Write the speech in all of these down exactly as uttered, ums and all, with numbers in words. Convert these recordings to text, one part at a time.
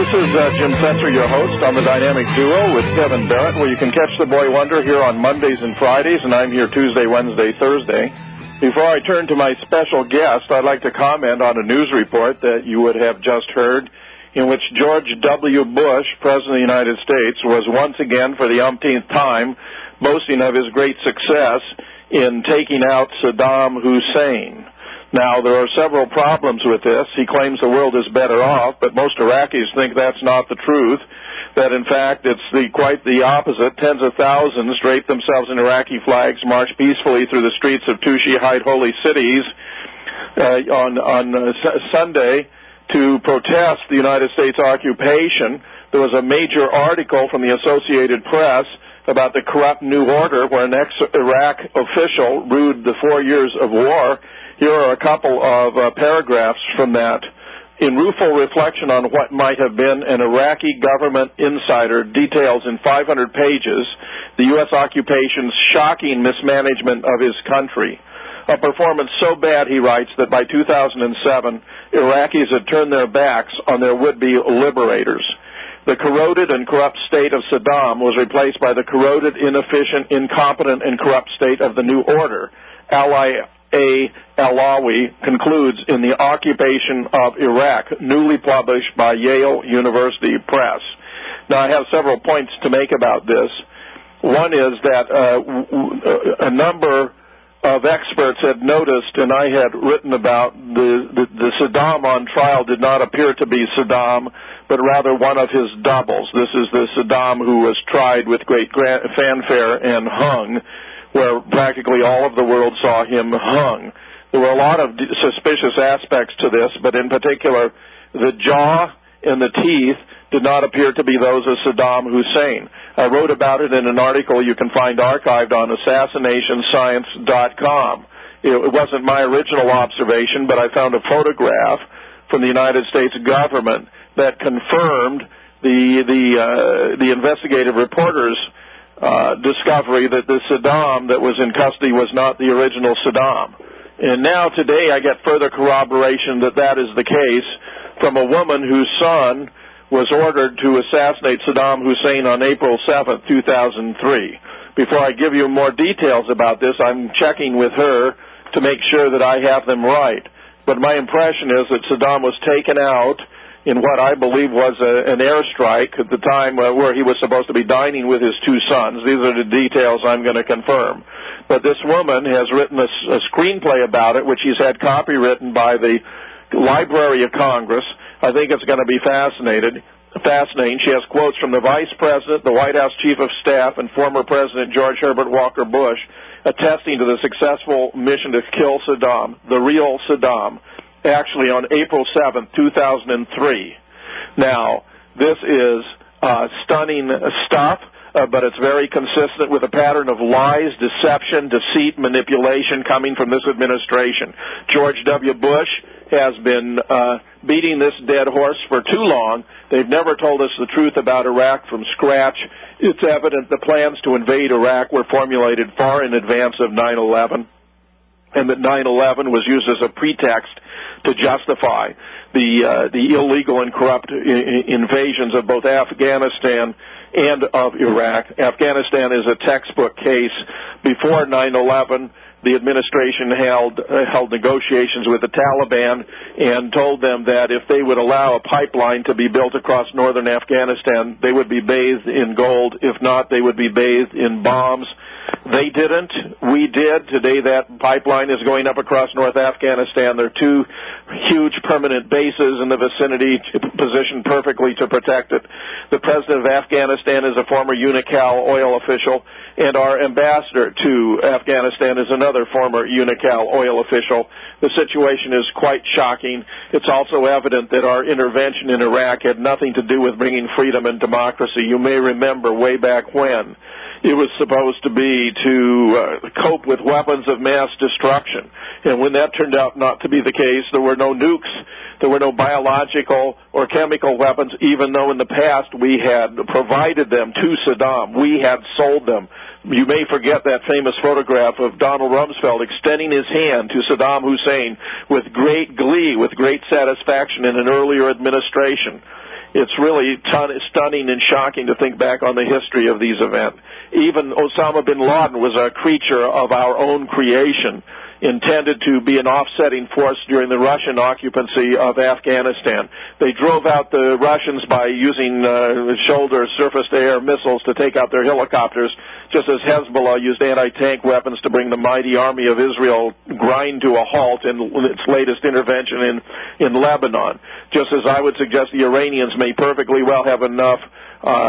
This is uh, Jim Fetzer, your host on the Dynamic Duo with Kevin Barrett, where you can catch the Boy Wonder here on Mondays and Fridays, and I'm here Tuesday, Wednesday, Thursday. Before I turn to my special guest, I'd like to comment on a news report that you would have just heard, in which George W. Bush, President of the United States, was once again, for the umpteenth time, boasting of his great success in taking out Saddam Hussein. Now, there are several problems with this. He claims the world is better off, but most Iraqis think that's not the truth, that, in fact, it's the, quite the opposite. Tens of thousands drape themselves in Iraqi flags, march peacefully through the streets of two Shiite holy cities uh, on, on uh, S- Sunday to protest the United States occupation. There was a major article from the Associated Press about the corrupt new order where an ex-Iraq official ruled the four years of war. Here are a couple of uh, paragraphs from that. In rueful reflection on what might have been an Iraqi government insider details in five hundred pages the U S occupation's shocking mismanagement of his country. A performance so bad, he writes, that by two thousand seven, Iraqis had turned their backs on their would-be liberators. The corroded and corrupt state of Saddam was replaced by the corroded, inefficient, incompetent, and corrupt state of the new order. Ally A. Alawi concludes in The Occupation of Iraq, newly published by Yale University Press. Now, I have several points to make about this. One is that uh, a number of experts had noticed, and I had written about, the, the, the Saddam on trial did not appear to be Saddam, but rather one of his doubles. This is the Saddam who was tried with great fanfare and hung, where practically all of the world saw him hung. There were a lot of suspicious aspects to this, but in particular, the jaw and the teeth did not appear to be those of Saddam Hussein. I wrote about it in an article you can find archived on assassination science dot com. It wasn't my original observation, but I found a photograph from the United States government that confirmed the, the, uh, the investigative reporter's Uh, discovery that the Saddam that was in custody was not the original Saddam. And now today I get further corroboration that that is the case from a woman whose son was ordered to assassinate Saddam Hussein on April seventh, two thousand three. Before I give you more details about this, I'm checking with her to make sure that I have them right. But my impression is that Saddam was taken out in what I believe was a, an airstrike at the time uh, where he was supposed to be dining with his two sons. These are the details I'm going to confirm. But this woman has written a, a screenplay about it, which she's had copywritten by the Library of Congress. I think it's going to be fascinating. Fascinating. She has quotes from the Vice President, the White House Chief of Staff, and former President George Herbert Walker Bush, attesting to the successful mission to kill Saddam, the real Saddam, actually on April seventh, two thousand three. Now, this is uh, stunning stuff, uh, but it's very consistent with a pattern of lies, deception, deceit, manipulation coming from this administration. George W. Bush has been uh, beating this dead horse for too long. They've never told us the truth about Iraq from scratch. It's evident the plans to invade Iraq were formulated far in advance of nine eleven, and that nine eleven was used as a pretext to justify the uh, the illegal and corrupt I- invasions of both Afghanistan and of Iraq. Afghanistan is a textbook case. Before nine eleven, the administration held uh, held negotiations with the Taliban and told them that if they would allow a pipeline to be built across northern Afghanistan, they would be bathed in gold. If not, they would be bathed in bombs. They didn't. We did. Today that pipeline is going up across North Afghanistan. There are two huge permanent bases in the vicinity positioned perfectly to protect it. The president of Afghanistan is a former Unocal oil official, and our ambassador to Afghanistan is another former Unocal oil official. The situation is quite shocking. It's also evident that our intervention in Iraq had nothing to do with bringing freedom and democracy. You may remember way back when it was supposed to be to uh, cope with weapons of mass destruction. And when that turned out not to be the case, there were no nukes, there were no biological or chemical weapons, even though in the past we had provided them to Saddam. We had sold them. You may forget that famous photograph of Donald Rumsfeld extending his hand to Saddam Hussein with great glee, with great satisfaction in an earlier administration. It's really ton- stunning and shocking to think back on the history of these events. Even Osama bin Laden was a creature of our own creation, intended to be an offsetting force during the Russian occupancy of Afghanistan. They drove out the Russians by using uh, shoulder surface-to-air missiles to take out their helicopters, just as Hezbollah used anti-tank weapons to bring the mighty army of Israel grind to a halt in its latest intervention in, in Lebanon. Just as I would suggest the Iranians may perfectly well have enough uh,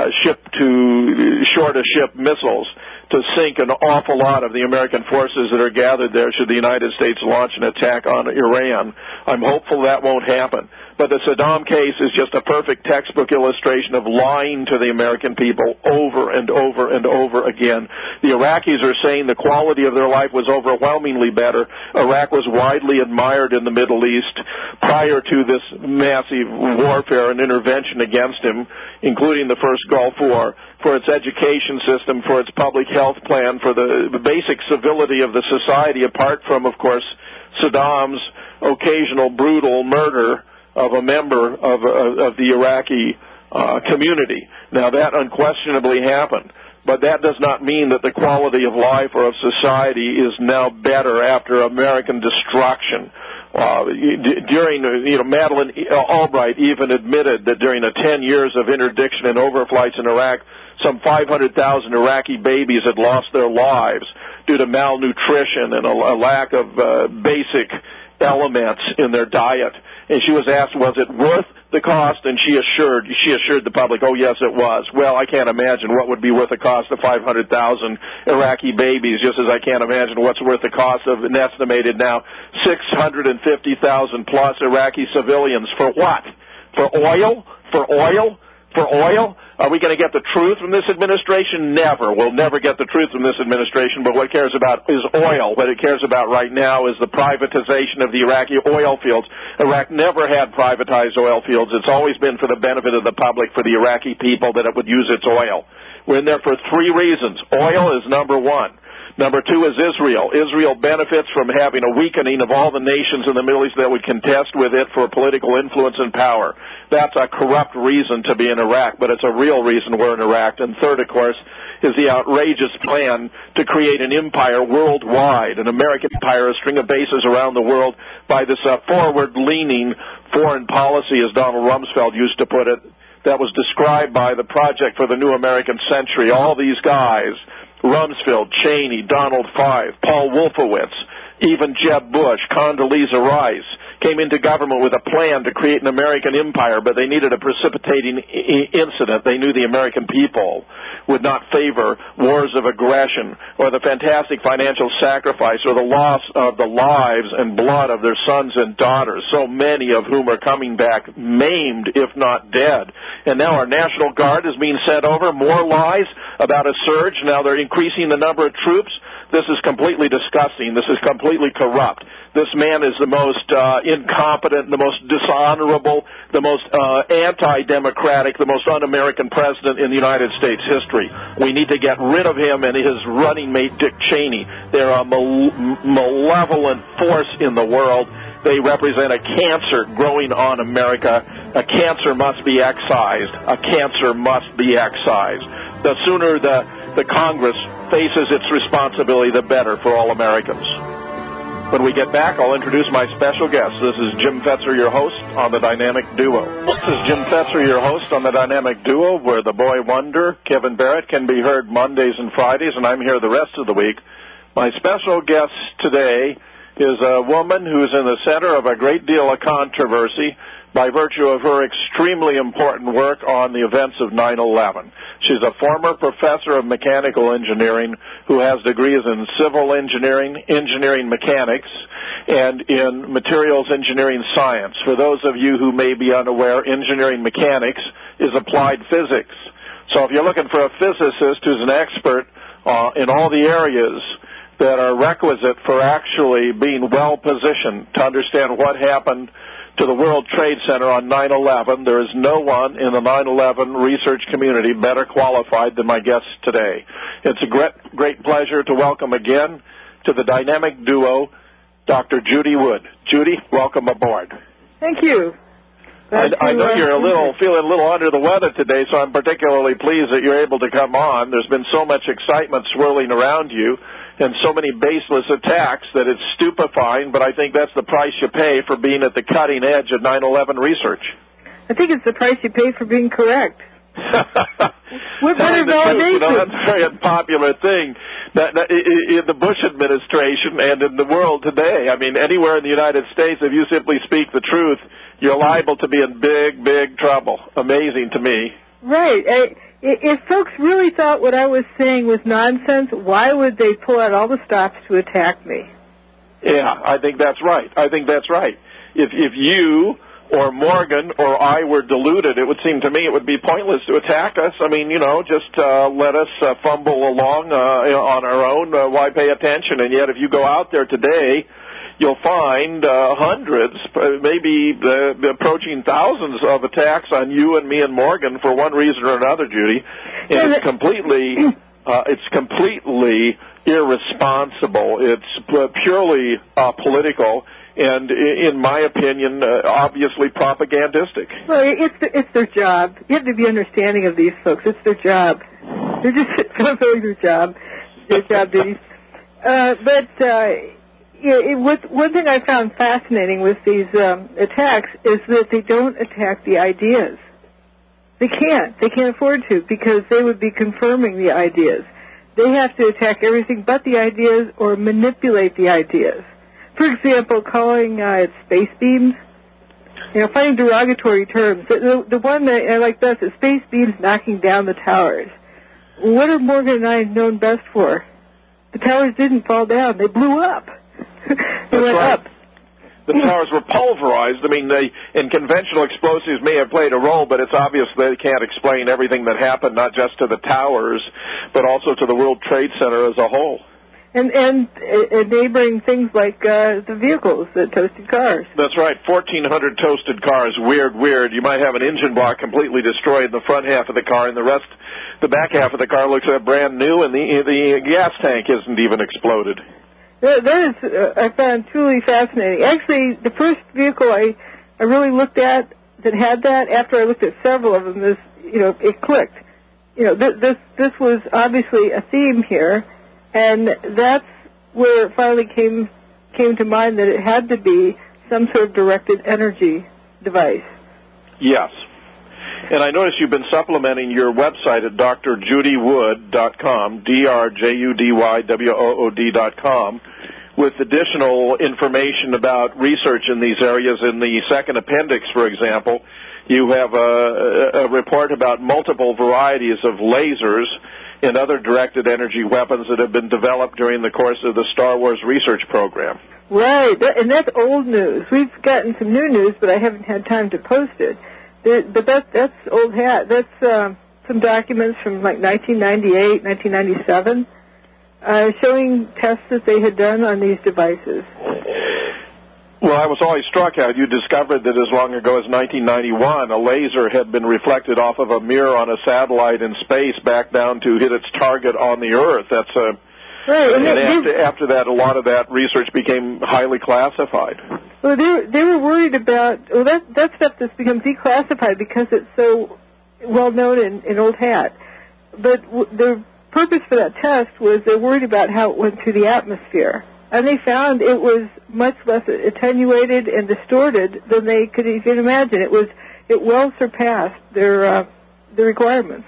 ship-to shore-to-ship missiles to sink an awful lot of the American forces that are gathered there should the United States launch an attack on Iran. I'm hopeful that won't happen. But the Saddam case is just a perfect textbook illustration of lying to the American people over and over and over again. The Iraqis are saying the quality of their life was overwhelmingly better. Iraq was widely admired in the Middle East prior to this massive warfare and intervention against him, including the first Gulf War, for its education system, for its public health plan, for the, the basic civility of the society, apart from, of course, Saddam's occasional brutal murder of a member of, uh, of the Iraqi uh, community. Now, that unquestionably happened, but that does not mean that the quality of life or of society is now better after American destruction. Uh, during, you know, Madeleine Albright even admitted that during the ten years of interdiction and overflights in Iraq, some five hundred thousand Iraqi babies had lost their lives due to malnutrition and a, a lack of uh, basic elements in their diet. And she was asked, was it worth the cost? And she assured she assured the public, oh, yes, it was. Well, I can't imagine what would be worth the cost of five hundred thousand Iraqi babies, just as I can't imagine what's worth the cost of an estimated now six hundred fifty thousand plus Iraqi civilians. For what? For oil? For oil? For oil? Are we going to get the truth from this administration? Never. We'll never get the truth from this administration, but what it cares about is oil. What it cares about right now is the privatization of the Iraqi oil fields. Iraq never had privatized oil fields. It's always been for the benefit of the public, for the Iraqi people, that it would use its oil. We're in there for three reasons. Oil is number one. Number two is Israel. Israel benefits from having a weakening of all the nations in the Middle East that would contest with it for political influence and power. That's a corrupt reason to be in Iraq, but it's a real reason we're in Iraq. And third, of course, is the outrageous plan to create an empire worldwide, an American empire, a string of bases around the world, by this uh, forward-leaning foreign policy, as Donald Rumsfeld used to put it, that was described by the Project for the New American Century. All these guys, Rumsfeld, Cheney, Donald Five, Paul Wolfowitz, even Jeb Bush, Condoleezza Rice, came into government with a plan to create an American empire, but they needed a precipitating I- incident. They knew the American people would not favor wars of aggression or the fantastic financial sacrifice or the loss of the lives and blood of their sons and daughters, so many of whom are coming back maimed, if not dead. And now our National Guard is being sent over. More lies about a surge. Now they're increasing the number of troops. This is completely disgusting. This is completely corrupt. This man is the most uh, incompetent, the most dishonorable, the most uh, anti-democratic, the most un-American president in the United States history. We need to get rid of him and his running mate, Dick Cheney. They're a mal- malevolent force in the world. They represent a cancer growing on America. A cancer must be excised. A cancer must be excised. The sooner the, the Congress faces its responsibility, the better for all Americans. When we get back, I'll introduce my special guest. This is Jim Fetzer, your host on The Dynamic Duo. This is Jim Fetzer, your host on The Dynamic Duo, where the boy wonder, Kevin Barrett, can be heard Mondays and Fridays, and I'm here the rest of the week. My special guest today is a woman who's in the center of a great deal of controversy by virtue of her extremely important work on the events of nine eleven. She's a former professor of mechanical engineering who has degrees in civil engineering, engineering mechanics, and in materials engineering science. For those of you who may be unaware, engineering mechanics is applied physics. So if you're looking for a physicist who's an expert uh, in all the areas that are requisite for actually being well positioned to understand what happened to the World Trade Center on nine eleven, there is no one in the nine eleven research community better qualified than my guest today. It's a great, great pleasure to welcome again to the Dynamic Duo, Doctor Judy Wood. Judy, welcome aboard. Thank you. I, I know you're a little feeling a little under the weather today, so I'm particularly pleased that you're able to come on. There's been so much excitement swirling around you and so many baseless attacks that it's stupefying, but I think that's the price you pay for being at the cutting edge of nine eleven research. I think it's the price you pay for being correct. What better validation? You know, that's a very unpopular thing. That, that, in the Bush administration and in the world today, I mean, anywhere in the United States, if you simply speak the truth, you're liable to be in big, big trouble. Amazing to me. Right. I, if folks really thought what I was saying was nonsense, why would they pull out all the stops to attack me? Yeah, I think that's right. I think that's right. If if you or Morgan or I were deluded, it would seem to me it would be pointless to attack us. I mean, you know, just uh, let us uh, fumble along uh, on our own. Uh, why pay attention? And yet if you go out there today, you'll find uh, hundreds, maybe uh, approaching thousands of attacks on you and me and Morgan for one reason or another, Judy. And it's completely, uh, it's completely irresponsible. It's purely uh, political. And in my opinion, uh, obviously propagandistic. Well, it's the, it's their job. You have to be understanding of these folks. It's their job. They're just fulfilling their job, their job duties. Uh, but uh, it, it, what, one thing I found fascinating with these um, attacks is that they don't attack the ideas. They can't. They can't afford to because they would be confirming the ideas. They have to attack everything but the ideas or manipulate the ideas. For example, calling uh, it space beams, you know, finding derogatory terms. The, the, the one that I like best is space beams knocking down the towers. What are Morgan and I known best for? The towers didn't fall down. They blew up. they That's went right. up. The towers were pulverized. I mean, they, and conventional explosives may have played a role, but it's obvious they can't explain everything that happened, not just to the towers, but also to the World Trade Center as a whole. And, and uh, neighboring things like uh, the vehicles, the toasted cars. That's right, fourteen hundred toasted cars. Weird, weird. You might have an engine block completely destroyed in the front half of the car, and the rest, the back half of the car looks uh, brand new, and the, the gas tank isn't even exploded. That, that is, uh, I found truly fascinating. Actually, the first vehicle I, I really looked at that had that, after I looked at several of them, is, you know, it clicked. You know, th- this this was obviously a theme here. And that's where it finally came came to mind that it had to be some sort of directed energy device. Yes. And I notice you've been supplementing your website at d r judy wood dot com, D R J U D Y W O O D dot com, with additional information about research in these areas. In the second appendix, for example, you have a, a report about multiple varieties of lasers and other directed energy weapons that have been developed during the course of the Star Wars research program. Right, that, and that's old news. We've gotten some new news, but I haven't had time to post it. That, but that, that's old hat. That's uh, some documents from like nineteen ninety-eight, nineteen ninety-seven, uh, showing tests that they had done on these devices. Well, I was always struck how you discovered that as long ago as nineteen ninety-one, a laser had been reflected off of a mirror on a satellite in space back down to hit its target on the Earth. That's a right. And, and after, they, after that, a lot of that research became highly classified. Well, they they were worried about well that that stuff that's become declassified because it's so well known in, in old hat. But w- the purpose for that test was they're worried about how it went through the atmosphere. And they found it was much less attenuated and distorted than they could even imagine. It was it well surpassed their uh, the requirements.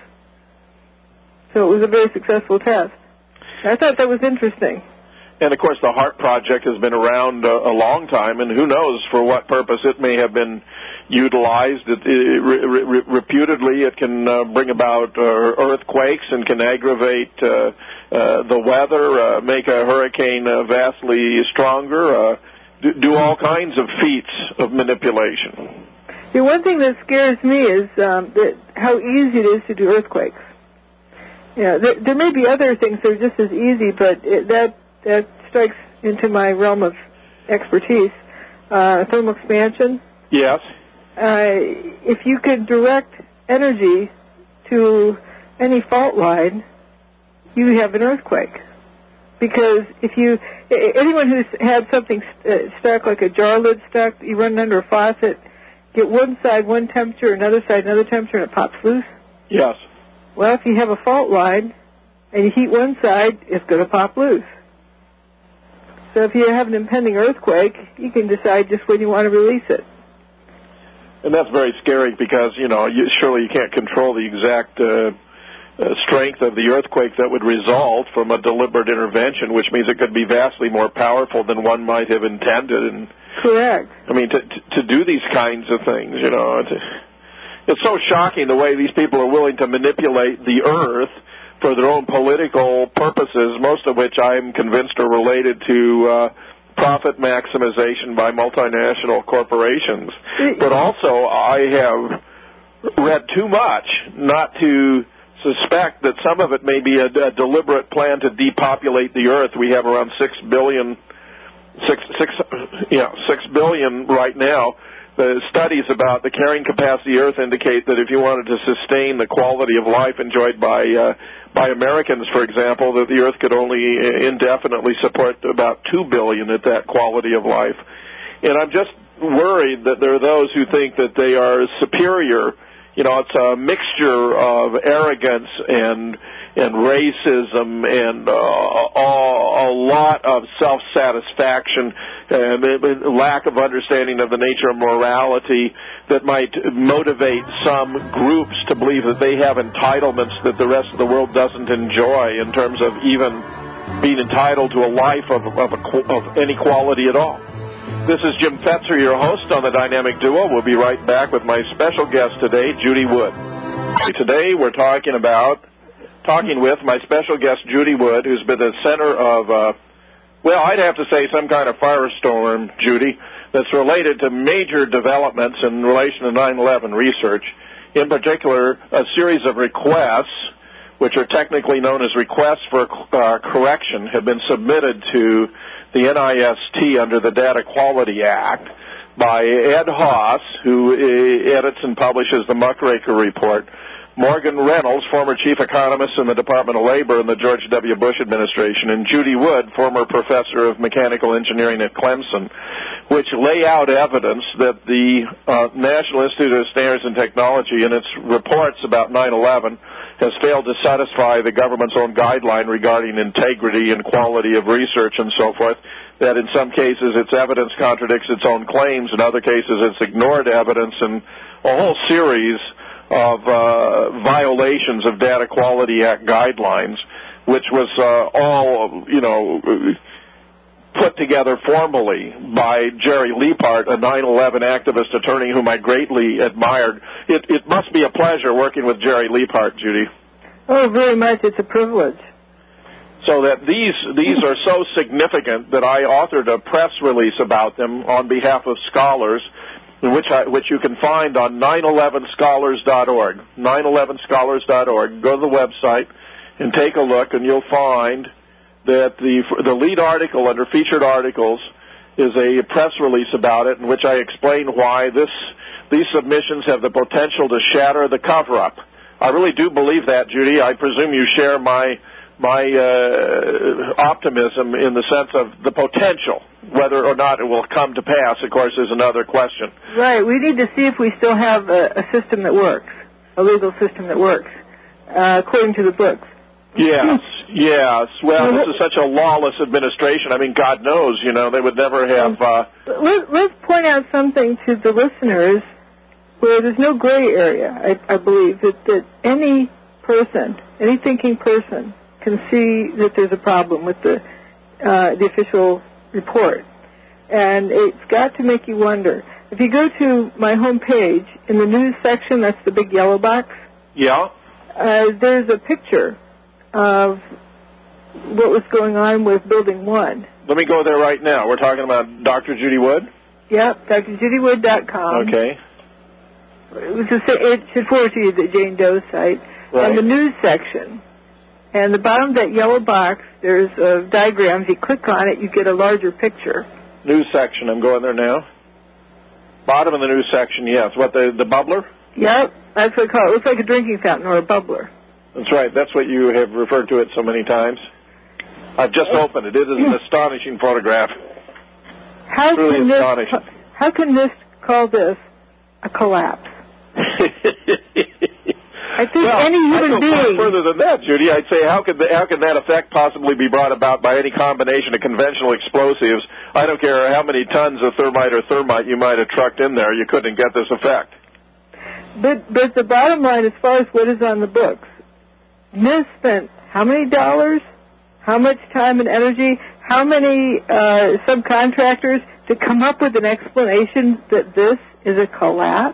So it was a very successful test. I thought that was interesting. And, of course, the HART project has been around uh, a long time, and who knows for what purpose it may have been utilized. It, it, re, re, reputedly, it can uh, bring about uh, earthquakes and can aggravate uh, uh, the weather, uh, make a hurricane uh, vastly stronger, uh, do, do all kinds of feats of manipulation. The one thing that scares me is um, that how easy it is to do earthquakes. Yeah, there, there may be other things that are just as easy, but it, that that strikes into my realm of expertise. Uh, thermal expansion. Yes. Uh, if you could direct energy to any fault line, you have an earthquake. Because if you, anyone who's had something st- stuck, like a jar lid stuck, you run it under a faucet, get one side one temperature, another side another temperature, and it pops loose? Yes. Well, if you have a fault line and you heat one side, it's going to pop loose. So if you have an impending earthquake, you can decide just when you want to release it. And that's very scary because, you know, you, surely you can't control the exact uh, uh, strength of the earthquake that would result from a deliberate intervention, which means it could be vastly more powerful than one might have intended. And correct. I mean, to, to, to do these kinds of things, you know, it's, it's so shocking the way these people are willing to manipulate the earth for their own political purposes, most of which I'm convinced are related to uh, profit maximization by multinational corporations. But also, I have read too much not to suspect that some of it may be a, a deliberate plan to depopulate the earth. We have around six billion, six, six, yeah, six billion right now. The studies about the carrying capacity of the earth indicate that if you wanted to sustain the quality of life enjoyed by uh, by Americans, for example, that the earth could only indefinitely support about two billion at that quality of life. And I'm just worried that there are those who think that they are superior. You know, it's a mixture of arrogance and and racism and uh, a, a lot of self-satisfaction and a lack of understanding of the nature of morality that might motivate some groups to believe that they have entitlements that the rest of the world doesn't enjoy in terms of even being entitled to a life of, of, a, of any quality at all. This is Jim Fetzer, your host on the Dynamic Duo. We'll be right back with my special guest today, Judy Wood. Today we're talking about, talking with my special guest, Judy Wood, who's been the center of, uh, well, I'd have to say some kind of firestorm, Judy, that's related to major developments in relation to nine eleven research. In particular, a series of requests, which are technically known as requests for uh, correction, have been submitted to the N I S T under the Data Quality Act by Ed Haas, who uh, edits and publishes the Muckraker Report, Morgan Reynolds, former chief economist in the Department of Labor in the George W. Bush administration, and Judy Wood, former professor of mechanical engineering at Clemson, which lay out evidence that the uh, National Institute of Standards and Technology in its reports about nine eleven has failed to satisfy the government's own guideline regarding integrity and quality of research and so forth, that in some cases its evidence contradicts its own claims, in other cases it's ignored evidence, and a whole series of uh, violations of Data Quality Act guidelines, which was uh, all, you know, put together formally by Jerry Leapart, a nine eleven activist attorney whom I greatly admired. It, it must be a pleasure working with Jerry Leapart, Judy. Oh, very much. It's a privilege. So that these these are so significant that I authored a press release about them on behalf of scholars, which I, which you can find on nine eleven scholars dot org, nine eleven scholars dot org. Go to the website and take a look, and you'll find that the the lead article under featured articles is a press release about it, in which I explain why this these submissions have the potential to shatter the cover-up. I really do believe that, Judy. I presume you share my my uh, optimism in the sense of the potential. Whether or not it will come to pass, of course, is another question. Right. We need to see if we still have a, a system that works, a legal system that works, uh, according to the books. Yes, yes. Well, this is such a lawless administration. I mean, God knows, you know, they would never have... Uh... Let, let's point out something to the listeners where there's no gray area, I, I believe, that, that any person, any thinking person can see that there's a problem with the uh, the official report. And it's got to make you wonder. If you go to my home page, in the news section, that's the big yellow box. Yeah. Uh, there's a picture of what was going on with Building one. Let me go there right now. We're talking about Doctor Judy Wood? Yep, D R judy wood dot com. Okay. It, was a, it should forward to you the Jane Doe site. Right. And the news section. And the bottom of that yellow box, there's a diagram. If you click on it, you get a larger picture. News section. I'm going there now. Bottom of the news section, yes. What, the, the bubbler? Yep, that's what I call it. It looks like a drinking fountain or a bubbler. That's right. That's what you have referred to it so many times. I've just opened it. It is an astonishing photograph. How Truly can astonishing. This, how can this call this a collapse? I think well, any human I'd go being. far further than that, Judy. I'd say how could the, how can that effect possibly be brought about by any combination of conventional explosives? I don't care how many tons of thermite or thermite you might have trucked in there, you couldn't get this effect. But but the bottom line, as far as what is on the books, N I S spent how many dollars, how much time and energy, how many uh, subcontractors to come up with an explanation that this is a collapse?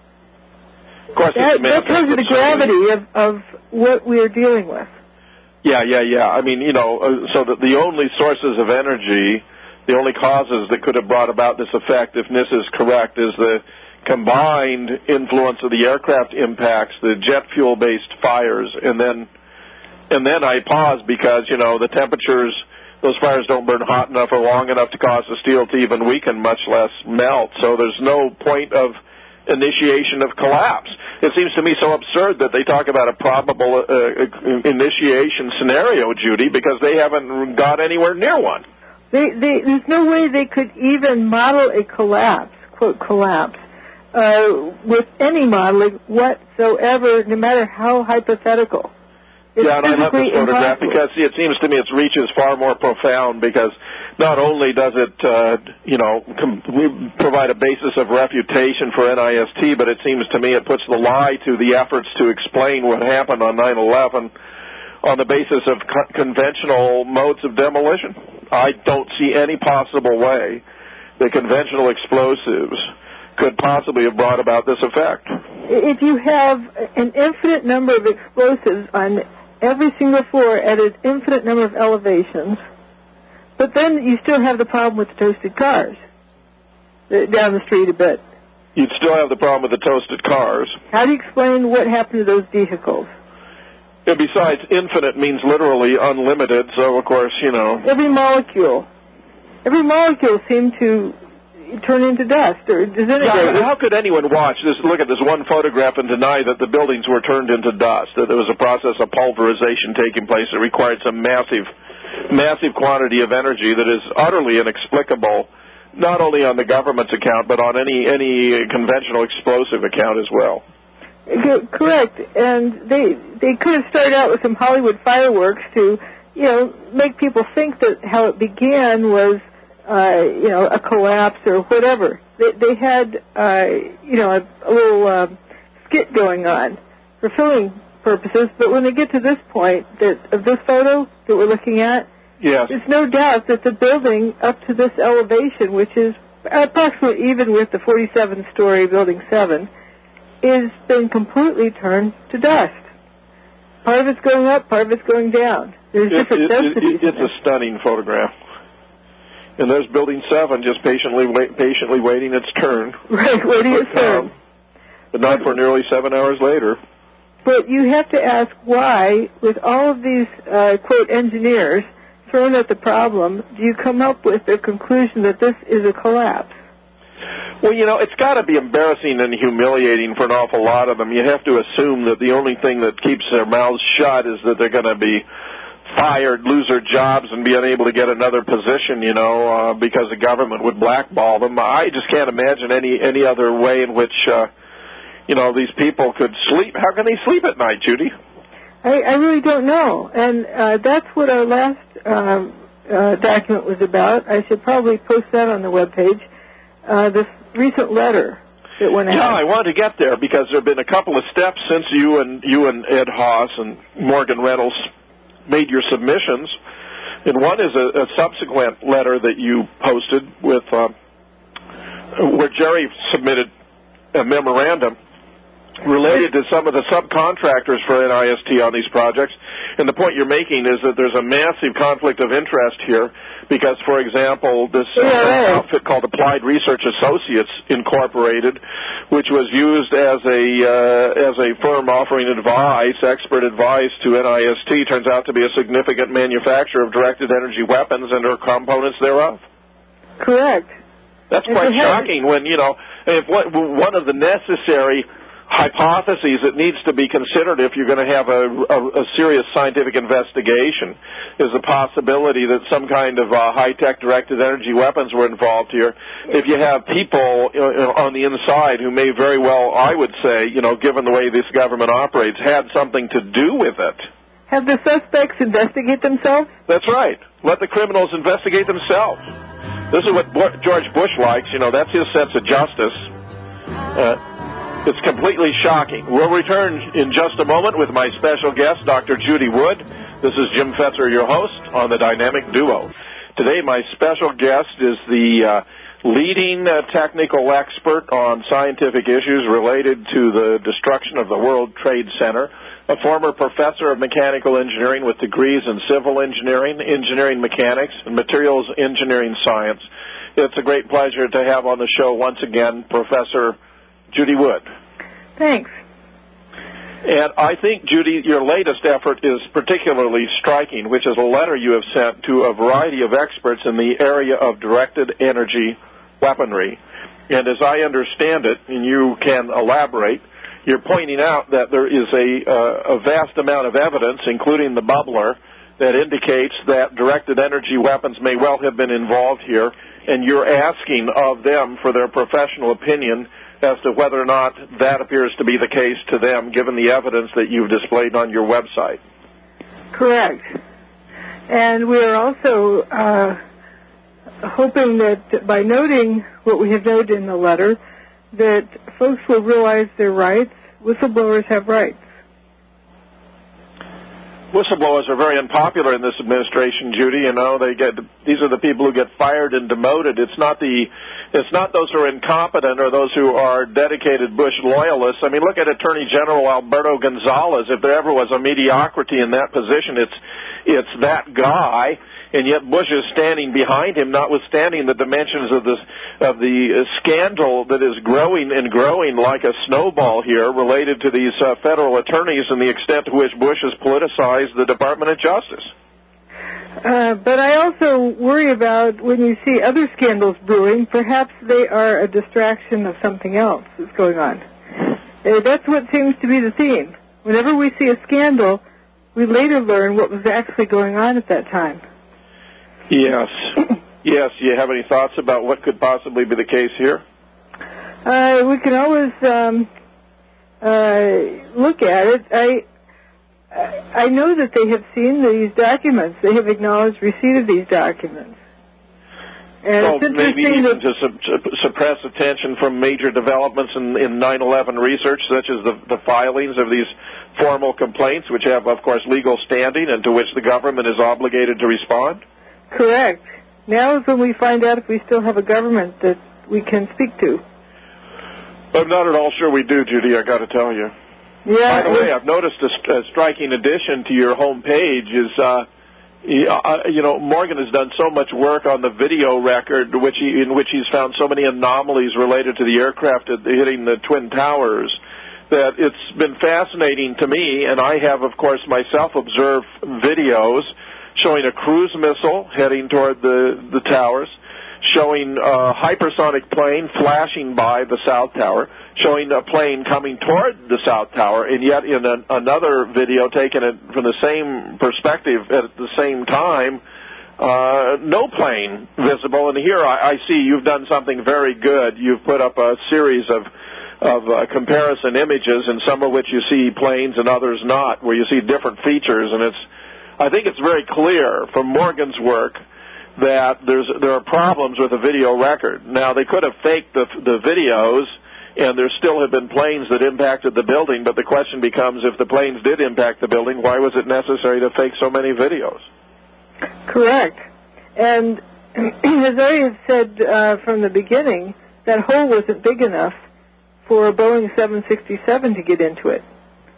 Of course, that, that tells you the gravity of, of what we are dealing with. Yeah, yeah, yeah. I mean, you know, uh, so that the only sources of energy, the only causes that could have brought about this effect, if N I S is correct, is the combined influence of the aircraft impacts, the jet fuel-based fires, and then and then I pause because, you know, the temperatures, those fires don't burn hot enough or long enough to cause the steel to even weaken, much less melt. So there's no point of initiation of collapse. It seems to me so absurd that they talk about a probable uh, initiation scenario, Judy, because they haven't got anywhere near one. They, they, there's no way they could even model a collapse, quote, collapse, uh, with any modeling whatsoever, no matter how hypothetical. It's yeah, and I love this photograph impossible. because see, it seems to me its reach is far more profound because not only does it, uh, you know, com- provide a basis of refutation for N I S T, but it seems to me it puts the lie to the efforts to explain what happened on nine eleven on the basis of co- conventional modes of demolition. I don't see any possible way that conventional explosives could possibly have brought about this effect. If you have an infinite number of explosives on every single floor at an infinite number of elevations, but then you still have the problem with the toasted cars down the street a bit. You'd still have the problem with the toasted cars. How do you explain what happened to those vehicles? And besides, infinite means literally unlimited, so of course, you know. Every molecule. Every molecule seemed to turn into dust or disintegrate. Yeah, how could anyone watch this, look at this one photograph and deny that the buildings were turned into dust, that there was a process of pulverization taking place that required some massive, massive quantity of energy that is utterly inexplicable, not only on the government's account, but on any, any conventional explosive account as well. Correct. And they, they could have started out with some Hollywood fireworks to, you know, make people think that how it began was Uh, you know, a collapse or whatever. They, they had, uh, you know, a, a little uh, skit going on for filming purposes, but when they get to this point that of this photo that we're looking at, yes, there's no doubt that the building up to this elevation, which is approximately even with the forty-seven story Building seven, is been completely turned to dust. Part of it's going up, part of it's going down. There's it, different it, densities. It, it's a stunning photograph. And there's Building seven just patiently wait, patiently waiting its turn. Right, waiting its turn. But not for nearly seven hours later. But you have to ask why, with all of these, uh, quote, engineers thrown at the problem, do you come up with the conclusion that this is a collapse? Well, you know, it's got to be embarrassing and humiliating for an awful lot of them. You have to assume that the only thing that keeps their mouths shut is that they're going to be fired, lose their jobs, and be unable to get another position, you know, uh, because the government would blackball them. I just can't imagine any any other way in which, uh, you know, these people could sleep. How can they sleep at night, Judy? I, I really don't know. And uh, that's what our last um, uh, document was about. I should probably post that on the webpage, uh, this recent letter that went out. Yeah, I want to get there because there have been a couple of steps since you and you and Ed Haas and Morgan Reynolds made your submissions, and one is a, a subsequent letter that you posted with uh, where Jerry submitted a memorandum related to some of the subcontractors for N I S T on these projects. And the point you're making is that there's a massive conflict of interest here because, for example, this uh, outfit called Applied Research Associates Incorporated, which was used as a uh, as a firm offering advice, expert advice to N I S T, turns out to be a significant manufacturer of directed energy weapons and or components thereof. Correct. That's quite shocking when, you know, if what, one of the necessary hypotheses that needs to be considered if you're going to have a, a, a serious scientific investigation is the possibility that some kind of uh, high-tech directed energy weapons were involved here. If you have people you know, on the inside who may very well, I would say, you know, given the way this government operates, had something to do with it. Have the suspects investigate themselves? That's right. Let the criminals investigate themselves. This is what George Bush likes. You know, that's his sense of justice. Uh, It's completely shocking. We'll return in just a moment with my special guest, Doctor Judy Wood. This is Jim Fetzer, your host on the Dynamic Duo. Today, my special guest is the uh, leading uh, technical expert on scientific issues related to the destruction of the World Trade Center, a former professor of mechanical engineering with degrees in civil engineering, engineering mechanics, and materials engineering science. It's a great pleasure to have on the show once again Professor Judy Wood. Thanks. And I think, Judy, your latest effort is particularly striking, which is a letter you have sent to a variety of experts in the area of directed energy weaponry. And as I understand it, and you can elaborate, you're pointing out that there is a, uh, a vast amount of evidence, including the bubbler, that indicates that directed energy weapons may well have been involved here, and you're asking of them for their professional opinion as to whether or not that appears to be the case to them, given the evidence that you've displayed on your website. Correct. And we are also uh, hoping that by noting what we have noted in the letter, that folks will realize their rights. Whistleblowers have rights. Whistleblowers are very unpopular in this administration, Judy. You know, they get these are the people who get fired and demoted. It's not the it's not those who are incompetent or those who are dedicated Bush loyalists. I mean, look at Attorney General Alberto Gonzales. If there ever was a mediocrity in that position, it's it's that guy. And yet Bush is standing behind him, notwithstanding the dimensions of this of the scandal that is growing and growing like a snowball here related to these uh, federal attorneys and the extent to which Bush has politicized the Department of Justice. Uh, but I also worry about when you see other scandals brewing, perhaps they are a distraction of something else that's going on. Uh, that's what seems to be the theme. Whenever we see a scandal, we later learn what was actually going on at that time. Yes. Yes. Do you have any thoughts about what could possibly be the case here? Uh, we can always um, uh, look at it. I I know that they have seen these documents. They have acknowledged receipt of these documents. And well, it's interesting maybe even that to su- suppress attention from major developments in, in nine eleven research, such as the, the filings of these formal complaints, which have, of course, legal standing and to which the government is obligated to respond? Correct. Now is when we find out if we still have a government that we can speak to. I'm not at all sure we do, Judy, I got to tell you. Yeah. By the way, I've noticed a, st- a striking addition to your home page is, uh, you know, Morgan has done so much work on the video record which he, in which he's found so many anomalies related to the aircraft hitting the Twin Towers that it's been fascinating to me, and I have, of course, myself observed videos showing a cruise missile heading toward the, the towers, showing a hypersonic plane flashing by the South Tower, showing a plane coming toward the South Tower, and yet in an, another video taken from the same perspective at the same time, uh, no plane visible. And here I, I see you've done something very good. You've put up a series of of uh, comparison images, and some of which you see planes and others not, where you see different features, and it's I think it's very clear from Morgan's work that there's there are problems with the video record. Now, they could have faked the, the videos, and there still have been planes that impacted the building, but the question becomes, if the planes did impact the building, why was it necessary to fake so many videos? Correct. And as I have said uh, from the beginning, that hole wasn't big enough for a Boeing seven sixty-seven to get into it.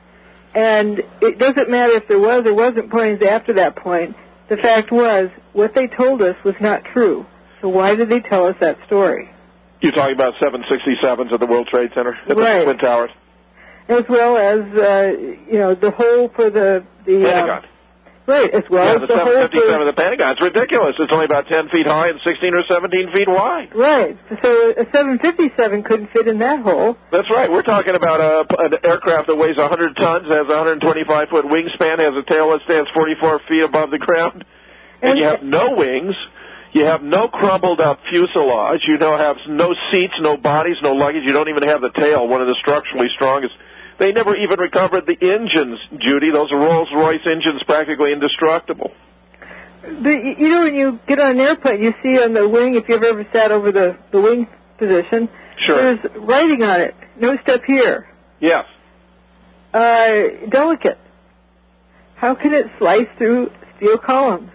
And it doesn't matter if there was or wasn't planes after that point. The fact was, what they told us was not true. So why did they tell us that story? You're talking about seven sixty-sevens at the World Trade Center, at right. the Twin Towers? As well as, uh, you know, the hole for the... the Pentagon. Um, Right, as well yeah, as the, the seven fifty-seven whole of the Pentagon. It's ridiculous. It's only about ten feet high and sixteen or seventeen feet wide. Right. So a seven fifty-seven couldn't fit in that hole. That's right. We're talking about a, an aircraft that weighs one hundred tons, has a one hundred twenty-five foot wingspan, has a tail that stands forty-four feet above the ground, and, and you have no wings. You have no crumbled up fuselage. You don't have no seats, no bodies, no luggage. You don't even have the tail, one of the structurally strongest. They never even recovered the engines, Judy. Those Rolls-Royce engines practically indestructible. But, you know, when you get on an airplane, you see on the wing, if you've ever sat over the, the wing position, sure. there's writing on it, no step here. Yes. Uh, delicate. How can it slice through steel columns?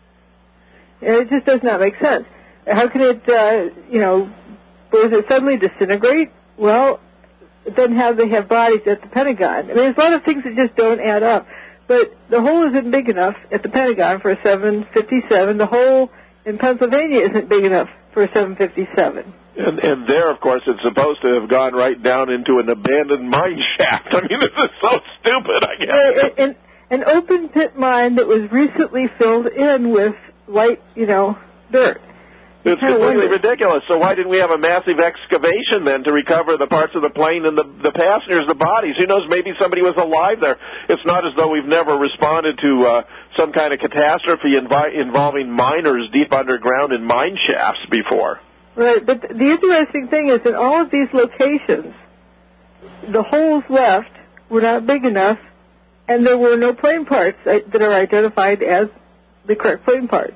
It just does not make sense. How can it, uh, you know, does it suddenly disintegrate? Well, it doesn't have, they have bodies at the Pentagon. I mean, there's a lot of things that just don't add up. But the hole isn't big enough at the Pentagon for a seven fifty-seven. The hole in Pennsylvania isn't big enough for a seven fifty-seven. And, and there, of course, it's supposed to have gone right down into an abandoned mine shaft. I mean, this is so stupid, I guess. An, an open pit mine that was recently filled in with light, you know, dirt. It's completely ridiculous. So why didn't we have a massive excavation then to recover the parts of the plane and the, the passengers, the bodies? Who knows, maybe somebody was alive there. It's not as though we've never responded to uh, some kind of catastrophe invi- involving miners deep underground in mine shafts before. Right, but the interesting thing is in all of these locations, the holes left were not big enough, and there were no plane parts that are identified as the correct plane parts.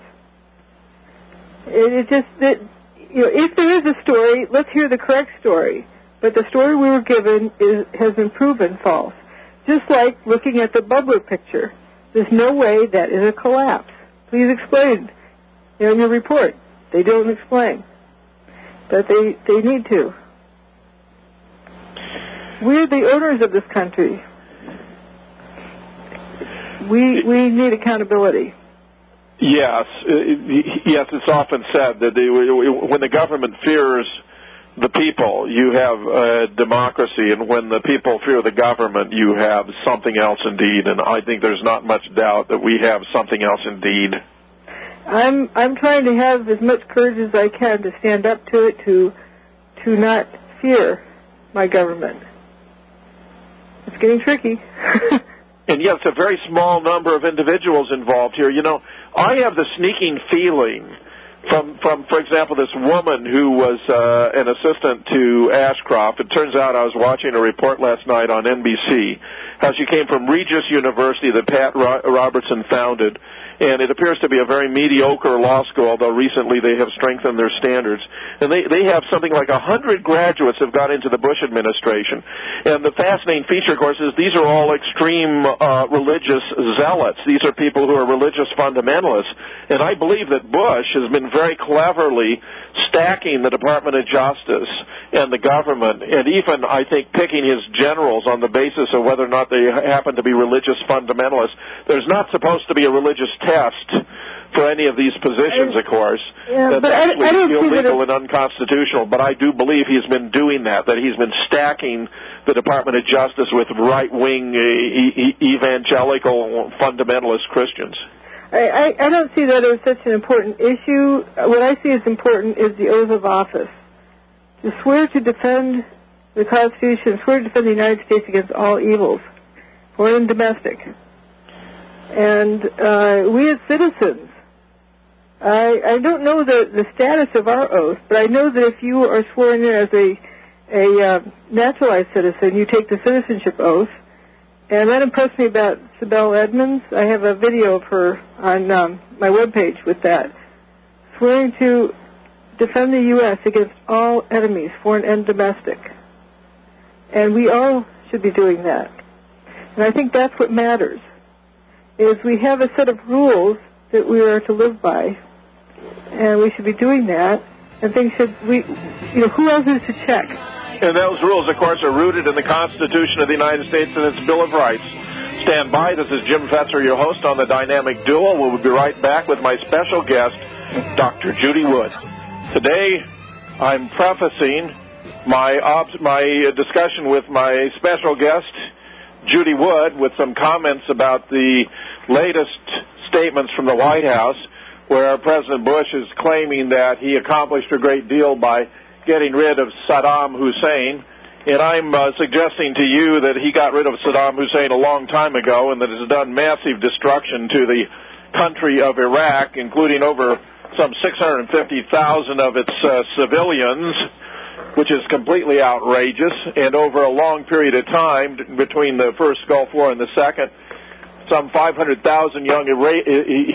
It, it just, that, you know, if there is a story, let's hear the correct story. But the story we were given is, has been proven false. Just like looking at the bubbler picture. There's no way that is a collapse. Please explain. You know, in your report, they don't explain. But they, they need to. We're the owners of this country. We, we need accountability. Yes, yes. It's often said that they, when the government fears the people, you have a democracy, and when the people fear the government, you have something else indeed. And I think there's not much doubt that we have something else indeed. I'm I'm trying to have as much courage as I can to stand up to it, to to not fear my government. It's getting tricky. And yes, a very small number of individuals involved here. You know, I have the sneaking feeling from, from for example, this woman who was uh, an assistant to Ashcroft. It turns out I was watching a report last night on N B C, how she came from Regis University that Pat Ro- Robertson founded. And it appears to be a very mediocre law school, although recently they have strengthened their standards. And they, they have something like one hundred graduates have got into the Bush administration. And the fascinating feature, of course, is these are all extreme uh, religious zealots. These are people who are religious fundamentalists. And I believe that Bush has been very cleverly stacking the Department of Justice and the government, and even, I think, picking his generals on the basis of whether or not they happen to be religious fundamentalists. There's not supposed to be a religious test for any of these positions, of course. Yeah, That's but actually I, I don't illegal that and unconstitutional, but I do believe he's been doing that, that he's been stacking the Department of Justice with right-wing e- e- evangelical fundamentalist Christians. I, I don't see that as such an important issue. What I see as important is the oath of office. To swear to defend the Constitution, swear to defend the United States against all evils, foreign and domestic. And uh, we as citizens, I, I don't know the, the status of our oath, but I know that if you are sworn in as a, a uh, naturalized citizen, you take the citizenship oath. And that impressed me about Sibel Edmonds. I have a video of her on um, my webpage with that. Swearing to defend the U S against all enemies, foreign and domestic. And we all should be doing that. And I think that's what matters, is we have a set of rules that we are to live by. And we should be doing that. And things should, we, you know, who else is to check? And those rules, of course, are rooted in the Constitution of the United States and its Bill of Rights. Stand by. This is Jim Fetzer, your host on the Dynamic Duo. We'll be right back with my special guest, Doctor Judy Wood. Today, I'm prefacing my ob- my discussion with my special guest, Judy Wood, with some comments about the latest statements from the White House, where President Bush is claiming that he accomplished a great deal by getting rid of Saddam Hussein. And I'm uh, suggesting to you that he got rid of Saddam Hussein a long time ago and that has done massive destruction to the country of Iraq, including over some six hundred fifty thousand of its uh, civilians, which is completely outrageous. And over a long period of time, between the first Gulf War and the second, some five hundred thousand young Ira-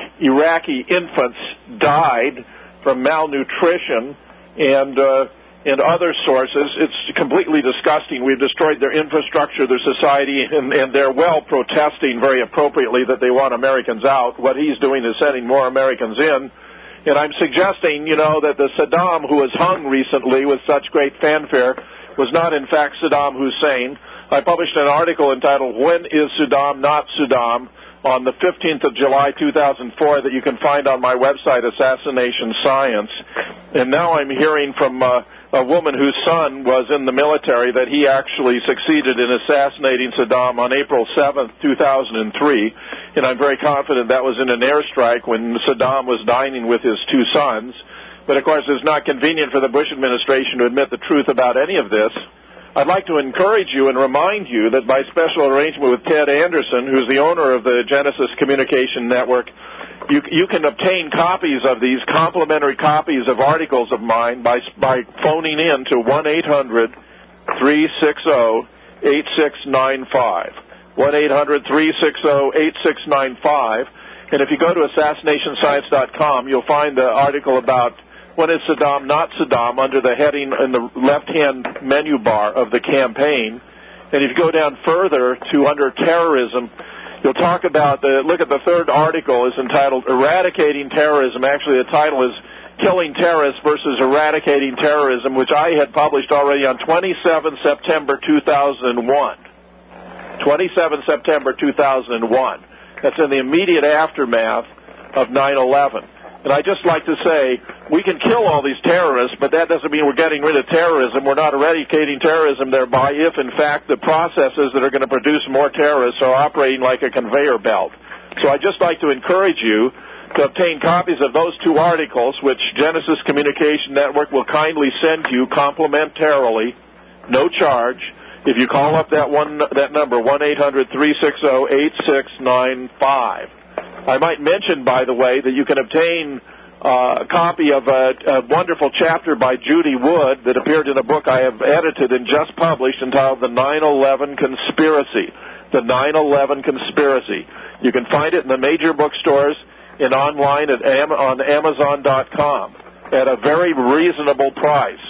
Iraqi infants died from malnutrition and uh, and other sources. It's completely disgusting. We've destroyed their infrastructure, their society, and, and they're well protesting very appropriately that they want Americans out. What he's doing is sending more Americans in. And I'm suggesting, you know, that the Saddam who was hung recently with such great fanfare was not, in fact, Saddam Hussein. I published an article entitled, When is Saddam Not Saddam? On the fifteenth of July, two thousand four, that you can find on my website, Assassination Science. And now I'm hearing from uh, a woman whose son was in the military that he actually succeeded in assassinating Saddam on April seventh, two thousand three. And I'm very confident that was in an airstrike when Saddam was dining with his two sons. But, of course, it's not convenient for the Bush administration to admit the truth about any of this. I'd like to encourage you and remind you that by special arrangement with Ted Anderson, who's the owner of the Genesis Communication Network, you, you can obtain copies of these, complimentary copies of articles of mine by, by phoning in to one eight hundred, three six zero, eight six nine five. one eight hundred, three six zero, eight six nine five. And if you go to assassination science dot com, you'll find the article about When is Saddam Not Saddam under the heading in the left-hand menu bar of the campaign. And if you go down further to under terrorism, you'll talk about the, look at the third article is entitled Eradicating Terrorism. Actually, the title is Killing Terrorists versus Eradicating Terrorism, which I had published already on the twenty-seventh of September, two thousand one. twenty-seventh of September, two thousand one. That's in the immediate aftermath of nine eleven. And I'd just like to say, we can kill all these terrorists, but that doesn't mean we're getting rid of terrorism. We're not eradicating terrorism thereby if, in fact, the processes that are going to produce more terrorists are operating like a conveyor belt. So I'd just like to encourage you to obtain copies of those two articles, which Genesis Communication Network will kindly send you complimentarily, no charge, if you call up that one that number, one eight hundred, three six zero, eight six nine five. I might mention, by the way, that you can obtain uh, a copy of a, a wonderful chapter by Judy Wood that appeared in a book I have edited and just published entitled The nine eleven Conspiracy. The nine eleven Conspiracy. You can find it in the major bookstores and online at Am- on Amazon dot com at a very reasonable price.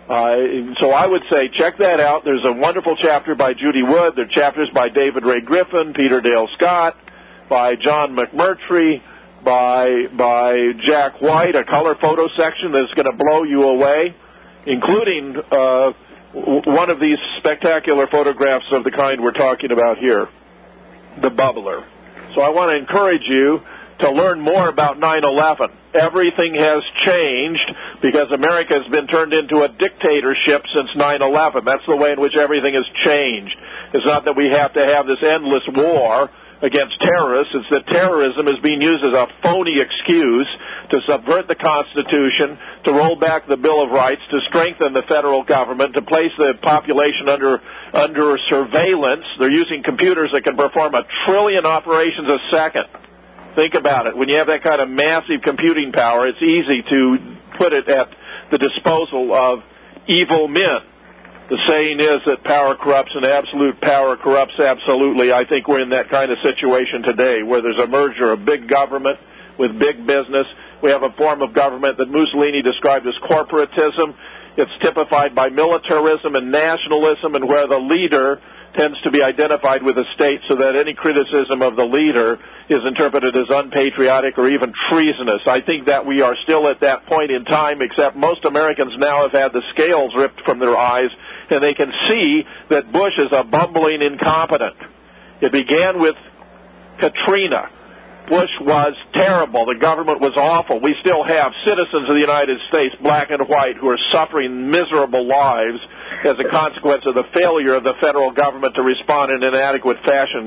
Uh, so I would say check that out. There's a wonderful chapter by Judy Wood. There are chapters by David Ray Griffin, Peter Dale Scott, by John McMurtry, by by Jack White, a color photo section that's going to blow you away, including uh, w- one of these spectacular photographs of the kind we're talking about here, the bubbler. So I want to encourage you to learn more about nine eleven. Everything has changed because America has been turned into a dictatorship since nine eleven. That's the way in which everything has changed. It's not that we have to have this endless war against terrorists. It's that terrorism is being used as a phony excuse to subvert the Constitution, to roll back the Bill of Rights, to strengthen the federal government, to place the population under under surveillance. They're using computers that can perform a trillion operations a second. Think about it. When you have that kind of massive computing power, it's easy to put it at the disposal of evil men. The saying is that power corrupts and absolute power corrupts absolutely. I think we're in that kind of situation today where there's a merger of big government with big business. We have a form of government that Mussolini described as corporatism. It's typified by militarism and nationalism, and where the leader tends to be identified with the state so that any criticism of the leader is interpreted as unpatriotic or even treasonous. I think that we are still at that point in time, except most Americans now have had the scales ripped from their eyes, and they can see that Bush is a bumbling incompetent. It began with Katrina. Bush was terrible. The government was awful. We still have citizens of the United States, black and white, who are suffering miserable lives as a consequence of the failure of the federal government to respond in an adequate fashion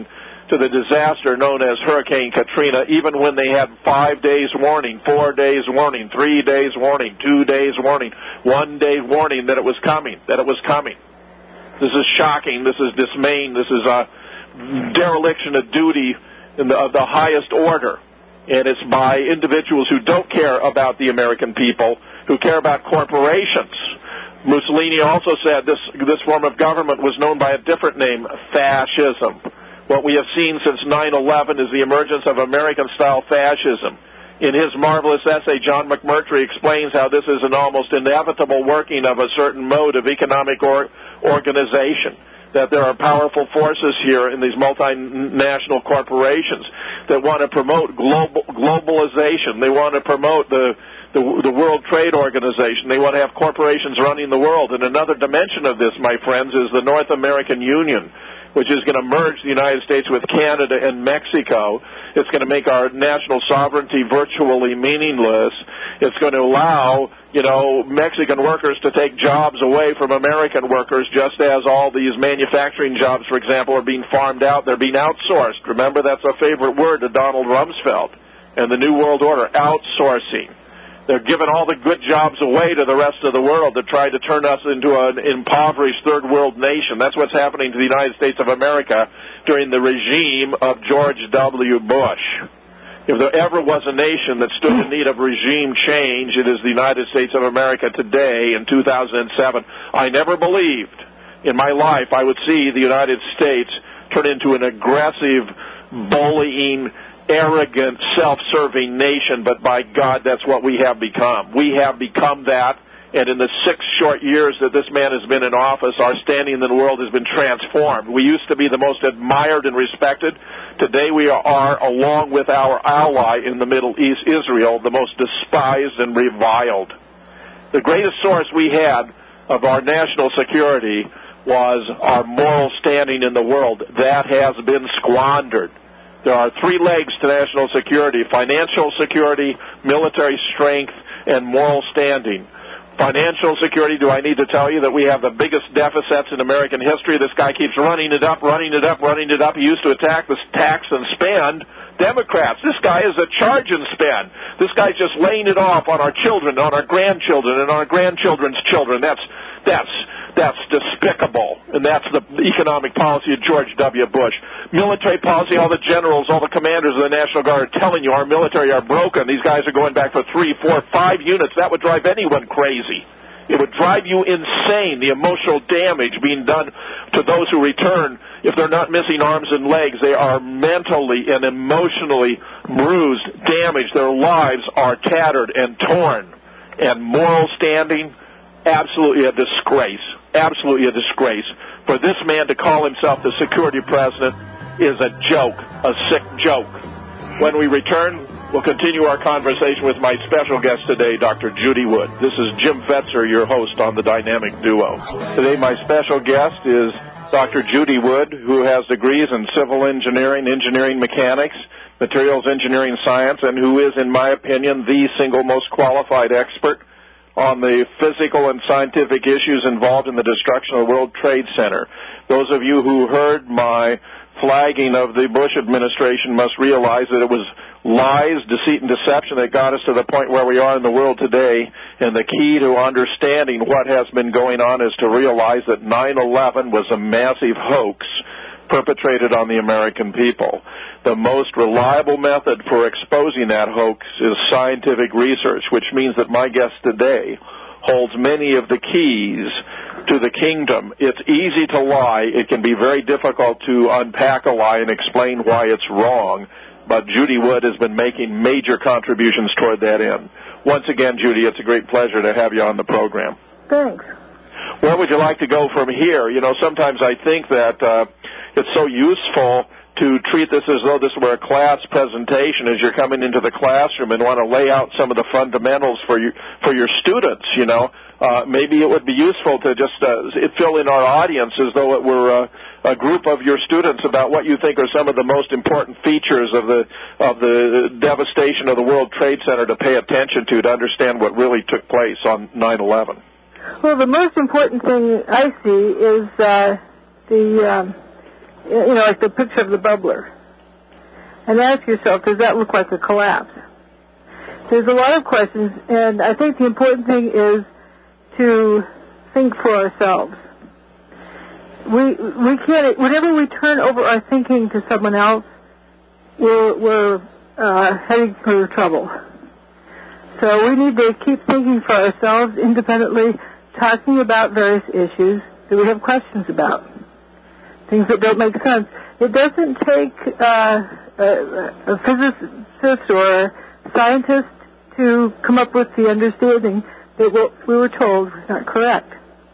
to the disaster known as Hurricane Katrina, even when they had five days warning, four days warning, three days warning, two days warning, one day warning that it was coming, that it was coming. This is shocking. This is dismaying. This is a dereliction of duty in the, of the highest order. And it's by individuals who don't care about the American people, who care about corporations. Mussolini also said this, this form of government was known by a different name, fascism. What we have seen since nine eleven is the emergence of American-style fascism. In his marvelous essay, John McMurtry explains how this is an almost inevitable working of a certain mode of economic or organization, that there are powerful forces here in these multinational corporations that want to promote global globalization. They want to promote the, the, the World Trade Organization. They want to have corporations running the world. And another dimension of this, my friends, is the North American Union, which is going to merge the United States with Canada and Mexico. It's going to make our national sovereignty virtually meaningless. It's going to allow, you know, Mexican workers to take jobs away from American workers, just as all these manufacturing jobs, for example, are being farmed out. They're being outsourced. Remember, that's a favorite word to Donald Rumsfeld and the New World Order, outsourcing. They're giving all the good jobs away to the rest of the world to try to turn us into an impoverished third world nation. That's what's happening to the United States of America during the regime of George W. Bush. If there ever was a nation that stood in need of regime change, it is the United States of America today in two thousand seven. I never believed in my life I would see the United States turn into an aggressive, bullying, arrogant, self-serving nation, but by God, that's what we have become. We have become that, and in the six short years that this man has been in office, our standing in the world has been transformed. We used to be the most admired and respected. Today we are, along with our ally in the Middle East, Israel, the most despised and reviled. The greatest source we had of our national security was our moral standing in the world. That has been squandered. There are three legs to national security: financial security, military strength, and moral standing. Financial security, do I need to tell you that we have the biggest deficits in American history? This guy keeps running it up, running it up, running it up. He used to attack the tax and spend Democrats. This guy is a charge and spend. This guy's just laying it off on our children, on our grandchildren, and our grandchildren's children. That's that's that's despicable, and that's the economic policy of George W. Bush. Military policy, all the generals, all the commanders of the National Guard are telling you our military are broken. These guys are going back for three, four, five units. That would drive anyone crazy. It would drive you insane, the emotional damage being done to those who return. If they're not missing arms and legs, they are mentally and emotionally bruised, damaged. Their lives are tattered and torn. And moral standing, absolutely a disgrace. Absolutely a disgrace. For this man to call himself the security president is a joke, a sick joke. When we return, we'll continue our conversation with my special guest today, Doctor Judy Wood. This is Jim Fetzer, your host on the Dynamic Duo. Today my special guest is Doctor Judy Wood, who has degrees in civil engineering, engineering mechanics, materials engineering science, and who is, in my opinion, the single most qualified expert on the physical and scientific issues involved in the destruction of the World Trade Center. Those of you who heard my flagging of the Bush administration must realize that it was lies, deceit, and deception that got us to the point where we are in the world today. And the key to understanding what has been going on is to realize that nine eleven was a massive hoax perpetrated on the American people. The most reliable method for exposing that hoax is scientific research, which means that my guest today holds many of the keys to the kingdom. It's easy to lie. It can be very difficult to unpack a lie and explain why it's wrong. But Judy Wood has been making major contributions toward that end. Once again, Judy, it's a great pleasure to have you on the program. Thanks. Where would you like to go from here? You know, sometimes I think that uh, it's so useful to treat this as though this were a class presentation as you're coming into the classroom and want to lay out some of the fundamentals for you, for your students, you know. Uh, maybe it would be useful to just uh, fill in our audience as though it were uh, a group of your students about what you think are some of the most important features of the of the devastation of the World Trade Center to pay attention to, to understand what really took place on nine eleven. Well, the most important thing I see is uh, the um, you know, like the picture of the bubbler, and ask yourself, does that look like a collapse? There's a lot of questions, and I think the important thing is to think for ourselves. We we can't, whenever we turn over our thinking to someone else, we're, we're uh, heading for trouble. So we need to keep thinking for ourselves independently, talking about various issues that we have questions about, things that don't make sense. It doesn't take uh, a, a physicist or a scientist to come up with the understanding that what we were told was not correct.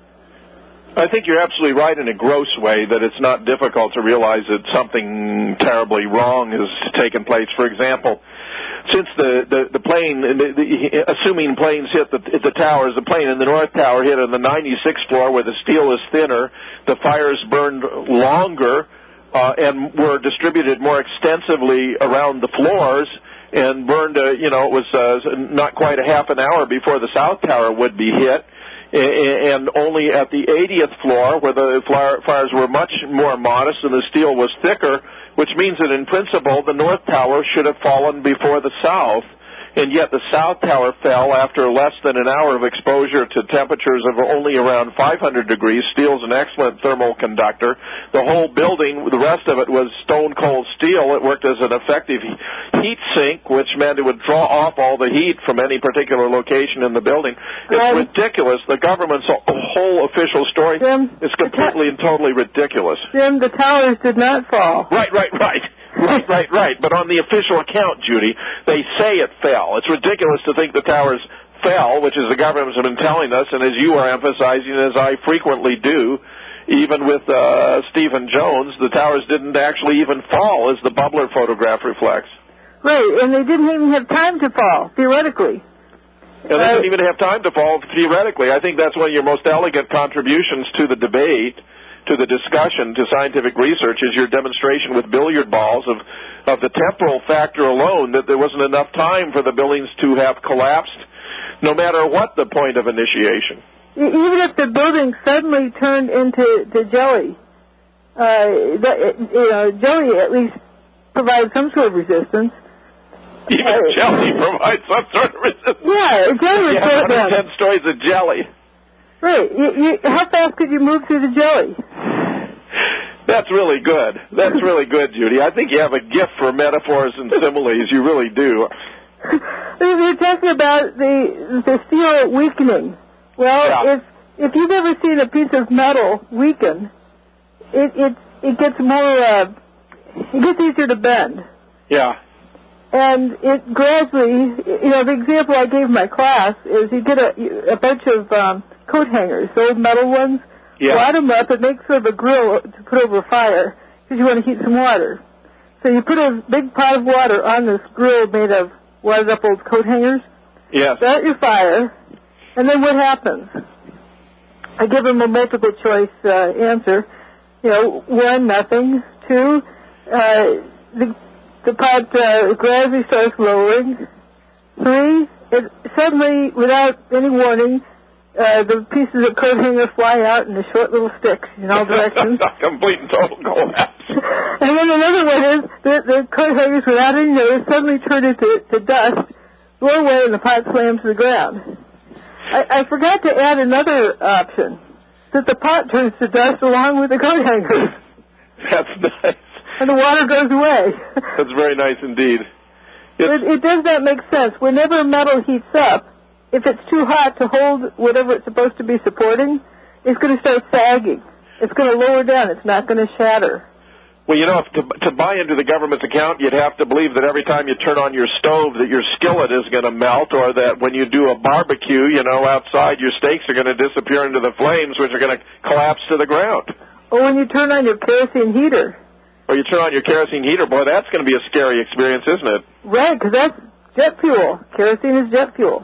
I think you're absolutely right in a gross way that it's not difficult to realize that something terribly wrong has taken place. For example, since the, the, the plane, the, the, assuming planes hit the, the towers, the plane in the North Tower hit on the ninety-sixth floor where the steel is thinner, the fires burned longer uh, and were distributed more extensively around the floors and burned, uh, you know, it was uh, not quite a half an hour before the South Tower would be hit. And only at the eightieth floor, where the fires were much more modest and the steel was thicker, which means that in principle the North Tower should have fallen before the South, and yet the South Tower fell after less than an hour of exposure to temperatures of only around five hundred degrees. Steel's an excellent thermal conductor. The whole building, the rest of it was stone-cold steel. It worked as an effective heat sink, which meant it would draw off all the heat from any particular location in the building. It's um, ridiculous. The government's whole official story Jim, is completely and totally ridiculous. Jim, the towers did not fall. Right, right, right. Right, right, right. But on the official account, Judy, they say it fell. It's ridiculous to think the towers fell, which is the government has been telling us, and as you are emphasizing, as I frequently do, even with uh, Stephen Jones, the towers didn't actually even fall, as the bubbler photograph reflects. Right, and they didn't even have time to fall, theoretically. And they didn't even have time to fall, theoretically. I think that's one of your most elegant contributions to the debate, to the discussion, to scientific research, is your demonstration with billiard balls of, of the temporal factor alone, that there wasn't enough time for the buildings to have collapsed, no matter what the point of initiation. Even if the building suddenly turned into to jelly, uh, the, you know, jelly at least provides some sort of resistance. Even uh, jelly provides some sort of resistance. Yeah, jelly you have one hundred ten stories of jelly. Right. You, you, how fast could you move through the jelly? That's really good. That's really good, Judy. I think you have a gift for metaphors and similes. You really do. You're talking about the the steel weakening. Well, yeah. if if you've ever seen a piece of metal weaken, it it it gets more uh, it gets easier to bend. Yeah. And it gradually, you know, the example I gave my class is you get a, a bunch of um, coat hangers, those metal ones, yeah. wad them up and make sort of a grill to put over fire because you want to heat some water. So you put a big pot of water on this grill made of wadded up old coat hangers. Yes. Start your fire, and then what happens? I give them a multiple choice uh, answer. You know, one, nothing. Two, uh, the The pot uh, gradually starts lowering. Three, it suddenly, without any warning, uh, the pieces of coat hanger fly out in a short little sticks in all directions. Complete and total collapse. And then another one is the, the coat hangers, without any notice, suddenly turn into to dust, blow away, and the pot slams to the ground. I, I forgot to add another option, that the pot turns to dust along with the coat hangers. That's nice. And the water goes away. That's very nice indeed. It, it does not make sense. Whenever metal heats up, if it's too hot to hold whatever it's supposed to be supporting, it's going to start sagging. It's going to lower down. It's not going to shatter. Well, you know, if to, to buy into the government's account, you'd have to believe that every time you turn on your stove that your skillet is going to melt, or that when you do a barbecue, you know, outside, your steaks are going to disappear into the flames, which are going to collapse to the ground. Or when you turn on your kerosene heater. Or you turn on your kerosene heater, boy, that's going to be a scary experience, isn't it? Right, because that's jet fuel. Kerosene is jet fuel.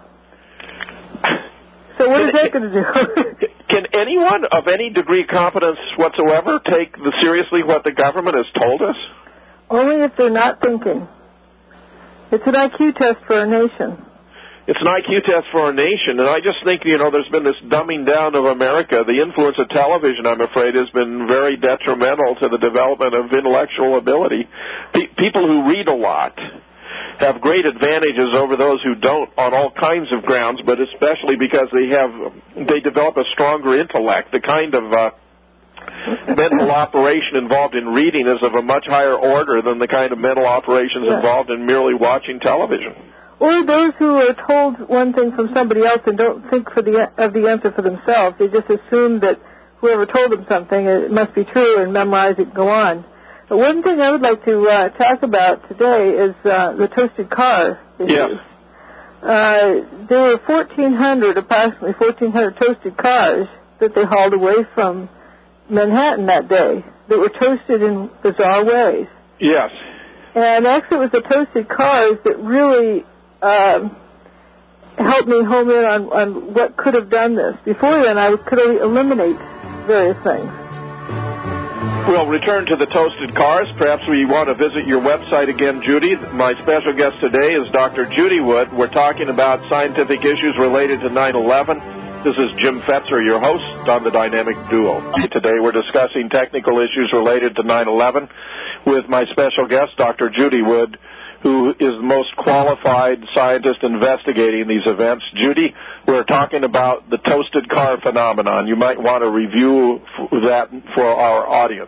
So what is that going to do? Can anyone of any degree of competence whatsoever take the, seriously what the government has told us? Only if they're not thinking. It's an I Q test for a nation. It's an I Q test for our nation, and I just think, you know, there's been this dumbing down of America. The influence of television, I'm afraid, has been very detrimental to the development of intellectual ability. Pe- people who read a lot have great advantages over those who don't on all kinds of grounds, but especially because they have they develop a stronger intellect. The kind of uh, mental operation involved in reading is of a much higher order than the kind of mental operations yeah. involved in merely watching television. Or those who are told one thing from somebody else and don't think for the of the answer for themselves. They just assume that whoever told them something, it must be true, and memorize it and go on. But one thing I would like to uh, talk about today is uh, the toasted car issue. Yes. Uh, there were fourteen hundred, approximately fourteen hundred toasted cars that they hauled away from Manhattan that day that were toasted in bizarre ways. Yes. And actually it was the toasted cars that really um, helped me home in on, on what could have done this. Before then, I could eliminate various things. We'll return to the toasted cars. Perhaps we want to visit your website again, Judy. My special guest today is Doctor Judy Wood. We're talking about scientific issues related to nine eleven. This is Jim Fetzer, your host on the Dynamic Duo. Today we're discussing technical issues related to nine eleven with my special guest, Doctor Judy Wood, who is the most qualified scientist investigating these events. Judy, we're talking about the toasted car phenomenon. You might want to review that for our audience.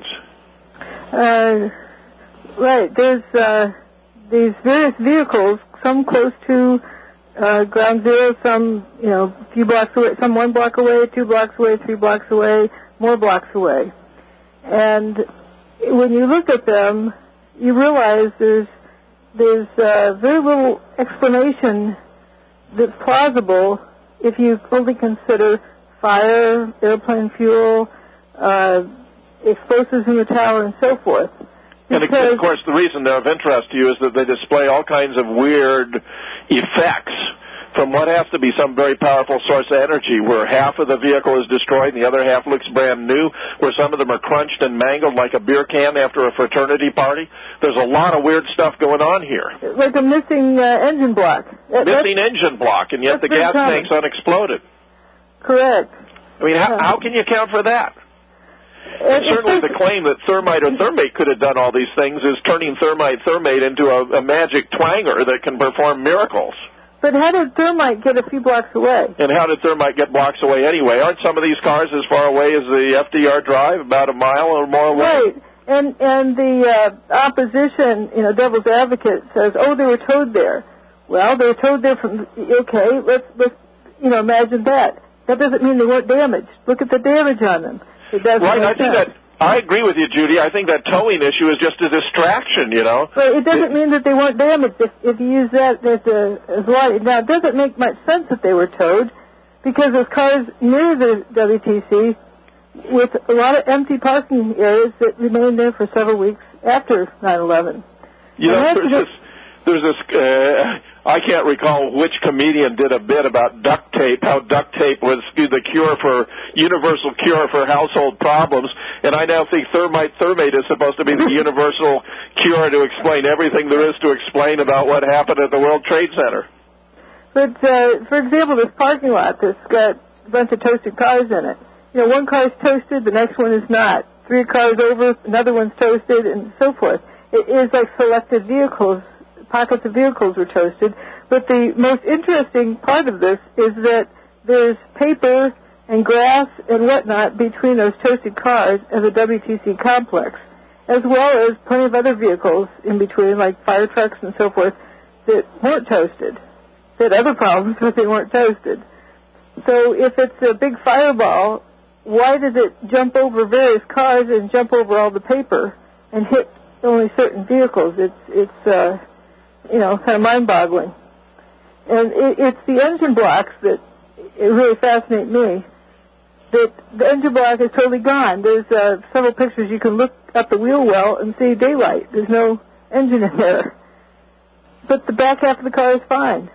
Uh, right. There's uh, these various vehicles, some close to uh, ground zero, some, you know, a few blocks away, some one block away, two blocks away, three blocks away, more blocks away. And when you look at them, you realize there's there's uh, very little explanation that's plausible if you only consider fire, airplane fuel, uh, explosives in the tower, and so forth. And of course, the reason they're of interest to you is that they display all kinds of weird effects from what has to be some very powerful source of energy, where half of the vehicle is destroyed and the other half looks brand new, where some of them are crunched and mangled like a beer can after a fraternity party. There's a lot of weird stuff going on here. Like a missing uh, engine block. Missing that's, engine block, and yet the gas common. tank's unexploded. Correct. I mean, how, how can you account for that? And certainly the claim that thermite or thermate could have done all these things is turning thermite thermate into a, a magic twanger that can perform miracles. But how did thermite get a few blocks away? And how did thermite get blocks away anyway? Aren't some of these cars as far away as the F D R Drive, about a mile or more away? Right. And and the uh, opposition, you know, devil's advocate says, oh, they were towed there. Well, they were towed there from, okay, let's, let's, you know, imagine that. That doesn't mean they weren't damaged. Look at the damage on them. It doesn't right, I think sense. that. I agree with you, Judy. I think that towing issue is just a distraction, you know. But it doesn't mean that they weren't damaged if, if you use that as a as light. Now, it doesn't make much sense that they were towed because there's cars near the W T C with a lot of empty parking areas that remained there for several weeks after nine eleven. You know, there's this, there's this uh, I can't recall which comedian did a bit about duct tape, how duct tape was the cure for, universal cure for household problems, and I now think thermite thermate is supposed to be the universal cure to explain everything there is to explain about what happened at the World Trade Center. But, uh, for example, this parking lot that's got a bunch of toasted cars in it. You know, one car is toasted, the next one is not. Three cars over, another one's toasted, and so forth. It is like selected vehicles. Pockets of vehicles were toasted, but the most interesting part of this is that there's paper and grass and whatnot between those toasted cars and the W T C complex, as well as plenty of other vehicles in between, like fire trucks and so forth, that weren't toasted. They had other problems, but they weren't toasted. So if it's a big fireball, why did it jump over various cars and jump over all the paper and hit only certain vehicles? It's, it's, uh, you know, kind of mind-boggling. And it, it's the engine blocks that it really fascinate me, that the engine block is totally gone. There's uh, several pictures. You can look up the wheel well and see daylight. There's no engine in there. But the back half of the car is fine.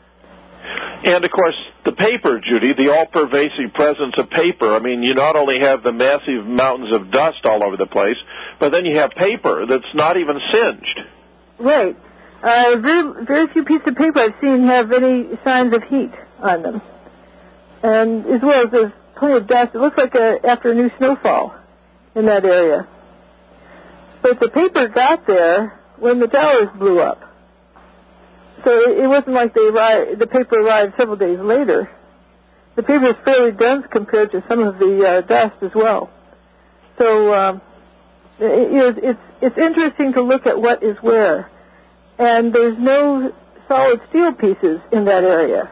And, of course, the paper, Judy, the all-pervasive presence of paper. I mean, you not only have the massive mountains of dust all over the place, but then you have paper that's not even singed. Right. Uh, very, very few pieces of paper I've seen have any signs of heat on them. And as well as there's plenty of dust. It looks like a, after a new snowfall in that area. But the paper got there when the towers blew up. So it, it wasn't like they arrived, the paper arrived several days later. The paper is fairly dense compared to some of the uh, dust as well. So um, it, it's, it's interesting to look at what is where. And there's no solid steel pieces in that area.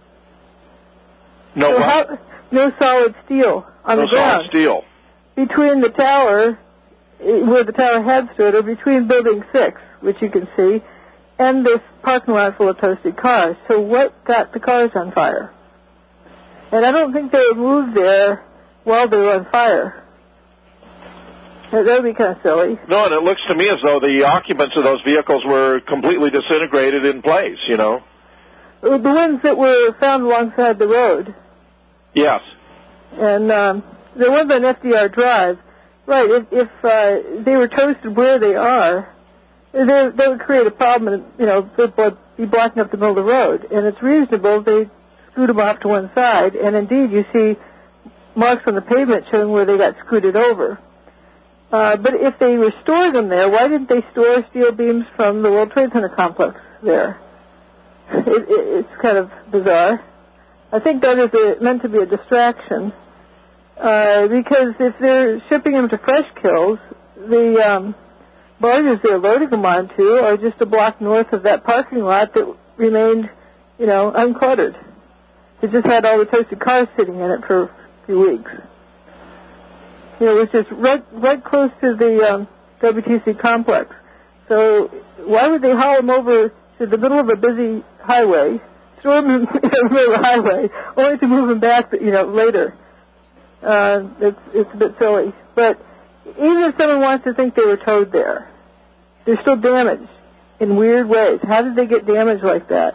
No so what? How, no solid steel on no the ground. No solid steel. Between the tower, where the tower had stood, or between Building six, which you can see, and this parking lot full of toasted cars. So what got the cars on fire? And I don't think they were moved there while they were on fire. That would be kind of silly. No, and it looks to me as though the occupants of those vehicles were completely disintegrated in place, you know. The ones that were found alongside the road. Yes. And um, the ones on F D R Drive, right, if, if uh, they were toasted where they are, they, they would create a problem, and, you know, they'd be blocking up the middle of the road. And it's reasonable they scoot them off to one side, and indeed you see marks on the pavement showing where they got scooted over. Uh, but if they were storing them there, why didn't they store steel beams from the World Trade Center complex there? It, it, it's kind of bizarre. I think that is a, meant to be a distraction, uh, because if they're shipping them to Fresh Kills, the um, barges they're loading them onto are just a block north of that parking lot that remained, you know, uncluttered. It just had all the toasted cars sitting in it for a few weeks. You know, it was just right, right close to the um, W T C complex. So why would they haul them over to the middle of a busy highway, throw them in the middle of the highway, only to move them back, you know, later? Uh, it's, it's a bit silly. But even if someone wants to think they were towed there, they're still damaged in weird ways. How did they get damaged like that?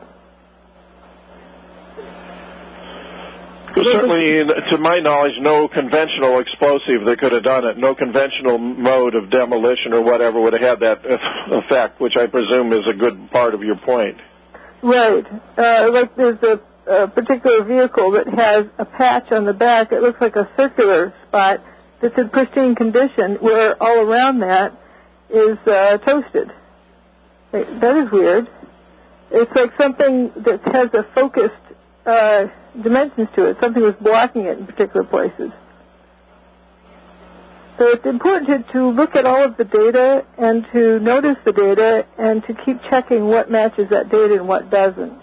Certainly, to my knowledge, no conventional explosive that could have done it, no conventional mode of demolition or whatever would have had that effect, which I presume is a good part of your point. Right. Uh, like there's a, a particular vehicle that has a patch on the back. It looks like a circular spot that's in pristine condition, where all around that is uh, toasted. That is weird. It's like something that has a focused uh, dimensions to it. Something was blocking it in particular places. So it's important to, to look at all of the data and to notice the data and to keep checking what matches that data and what doesn't.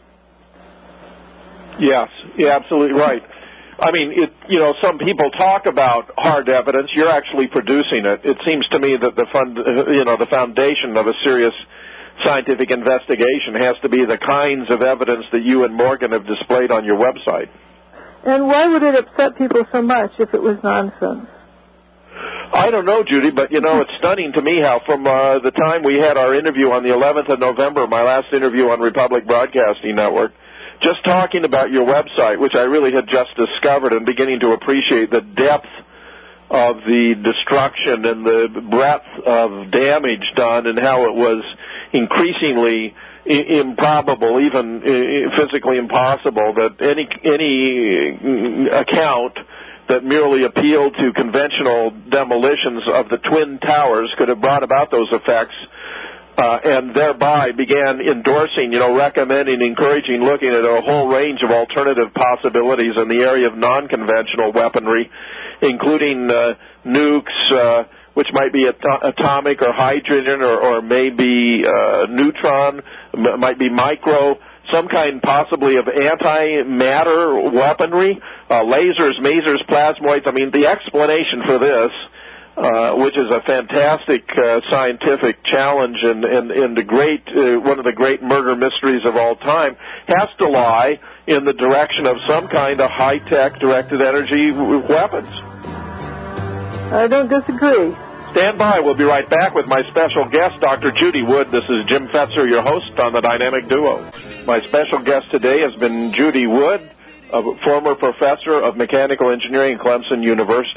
Yes, you're absolutely right. I mean, it, you know, some people talk about hard evidence. You're actually producing it. It seems to me that the fund, you know, the foundation of a serious scientific investigation has to be the kinds of evidence that you and Morgan have displayed on your website. And why would it upset people so much if it was nonsense? I don't know, Judy, but, you know, it's stunning to me how from uh, the time we had our interview on the eleventh of November, my last interview on Republic Broadcasting Network, just talking about your website, which I really had just discovered and beginning to appreciate the depth of the destruction and the breadth of damage done and how it was increasingly I- improbable, even I- physically impossible, that any any account that merely appealed to conventional demolitions of the Twin Towers could have brought about those effects, uh, and thereby began endorsing, you know, recommending, encouraging, looking at a whole range of alternative possibilities in the area of non-conventional weaponry, including uh, nukes, uh, which might be at- atomic or hydrogen or, or maybe uh, neutron, m- might be micro, some kind possibly of antimatter weaponry, uh, lasers, masers, plasmoids. I mean, the explanation for this, uh, which is a fantastic uh, scientific challenge and, and, and the great, uh, one of the great murder mysteries of all time, has to lie in the direction of some kind of high-tech directed energy w- weapons. I don't disagree. Stand by. We'll be right back with my special guest, Doctor Judy Wood. This is Jim Fetzer, your host on the Dynamic Duo. My special guest today has been Judy Wood, a former professor of mechanical engineering at Clemson University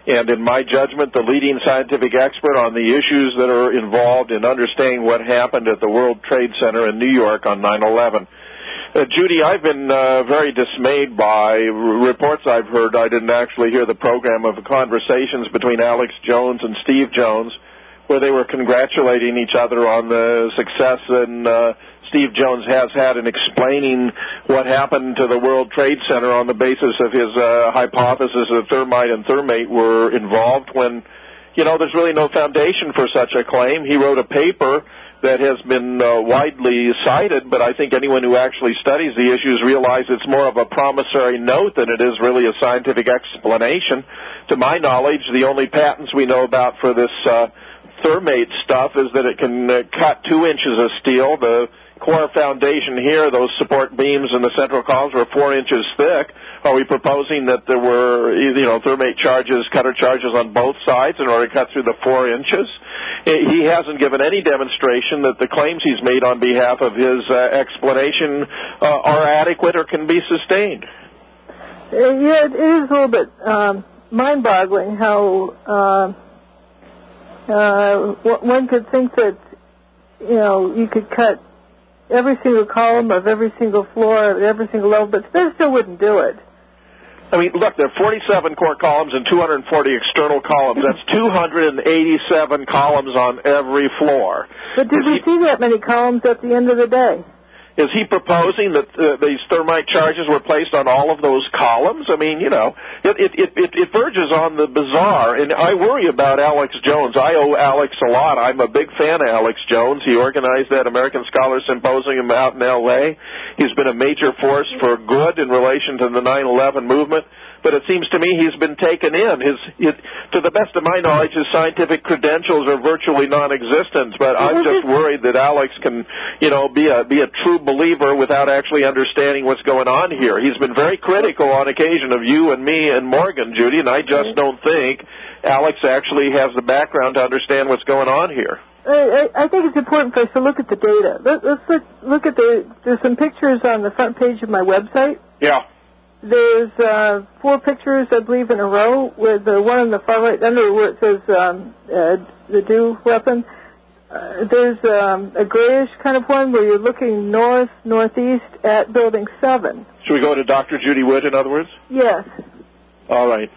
and in my judgment, the leading scientific expert on the issues that are involved in understanding what happened at the World Trade Center in New York on nine eleven. Uh, Judy, I've been uh, very dismayed by r- reports I've heard. I didn't actually hear the program of conversations between Alex Jones and Steve Jones, where they were congratulating each other on the success and uh, Steve Jones has had in explaining what happened to the World Trade Center on the basis of his uh, hypothesis that thermite and thermate were involved when, you know, there's really no foundation for such a claim. He wrote a paper that has been uh, widely cited, but I think anyone who actually studies the issues realizes it's more of a promissory note than it is really a scientific explanation. To my knowledge, the only patents we know about for this uh, thermate stuff is that it can uh, cut two inches of steel. The core foundation here, those support beams in the central columns were four inches thick. Are we proposing that there were, you know, thermate charges, cutter charges on both sides in order to cut through the four inches? He hasn't given any demonstration that the claims he's made on behalf of his uh, explanation uh, are adequate or can be sustained. Uh, yeah, it is a little bit um, mind-boggling how uh, uh, one could think that, you know, you could cut every single column of every single floor, every single level, but they still wouldn't do it. I mean, look, there are forty-seven core columns and two hundred forty external columns. That's two hundred eighty-seven columns on every floor. But did we see that many columns at the end of the day? Is he proposing that uh, these thermite charges were placed on all of those columns? I mean, you know, it, it, it, it, it verges on the bizarre, and I worry about Alex Jones. I owe Alex a lot. I'm a big fan of Alex Jones. He organized that American Scholar Symposium out in L A. He's been a major force for good in relation to the nine eleven movement. But it seems to me he's been taken in. His, his, to the best of my knowledge, his scientific credentials are virtually non-existent. But I'm just worried that Alex can, you know, be a be a true believer without actually understanding what's going on here. He's been very critical on occasion of you and me and Morgan, Judy, and I just don't think Alex actually has the background to understand what's going on here. I, I think it's important for us to look at the data. Let, let's look, look at the. There's some pictures on the front page of my website. Yeah. There's uh, four pictures, I believe, in a row, with the one on the far right under where it says um, uh, the DEW weapon. Uh, there's um, a grayish kind of one where you're looking north, northeast at Building seven. Should we go to Doctor Judy Wood, in other words? Yes. All right.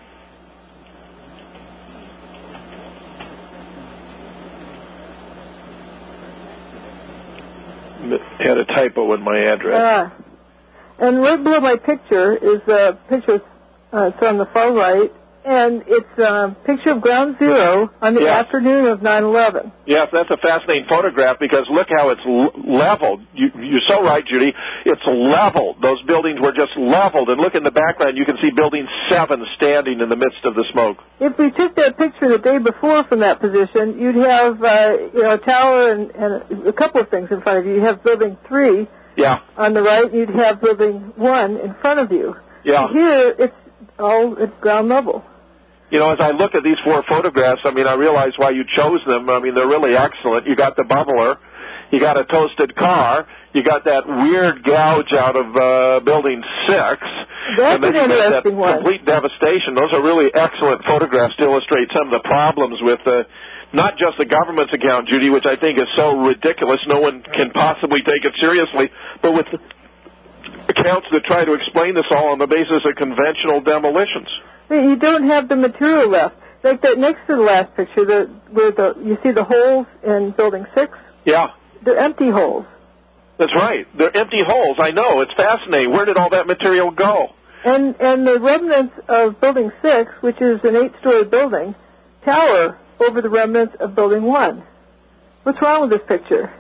Had a typo in my address. Ah. And right below my picture is a picture, uh, it's on the far right, and it's a picture of Ground Zero on the yes. afternoon of nine eleven. Yes, that's a fascinating photograph because look how it's l- leveled. You, you're so right, Judy. It's leveled. Those buildings were just leveled. And look in the background, you can see Building seven standing in the midst of the smoke. If we took that picture the day before from that position, you'd have uh, you know, a tower and, and a couple of things in front of you. You'd have Building three. Yeah. On the right, you'd have Building one in front of you. Yeah. Here, it's all at ground level. You know, as I look at these four photographs, I mean, I realize why you chose them. I mean, they're really excellent. You got the bubbler. You got a toasted car. You got that weird gouge out of uh, Building six. That's and then an you got interesting that one. complete devastation. Those are really excellent photographs to illustrate some of the problems with uh, not just the government's account, Judy, which I think is so ridiculous no one can possibly take it seriously, but with accounts that try to explain this all on the basis of conventional demolitions. You don't have the material left. Like that next to the last picture, the, where the you see the holes in Building six? Yeah. They're empty holes. That's right. They're empty holes. I know. It's fascinating. Where did all that material go? And and the remnants of Building six, which is an eight-story building, tower over the remnants of Building one. What's wrong with this picture?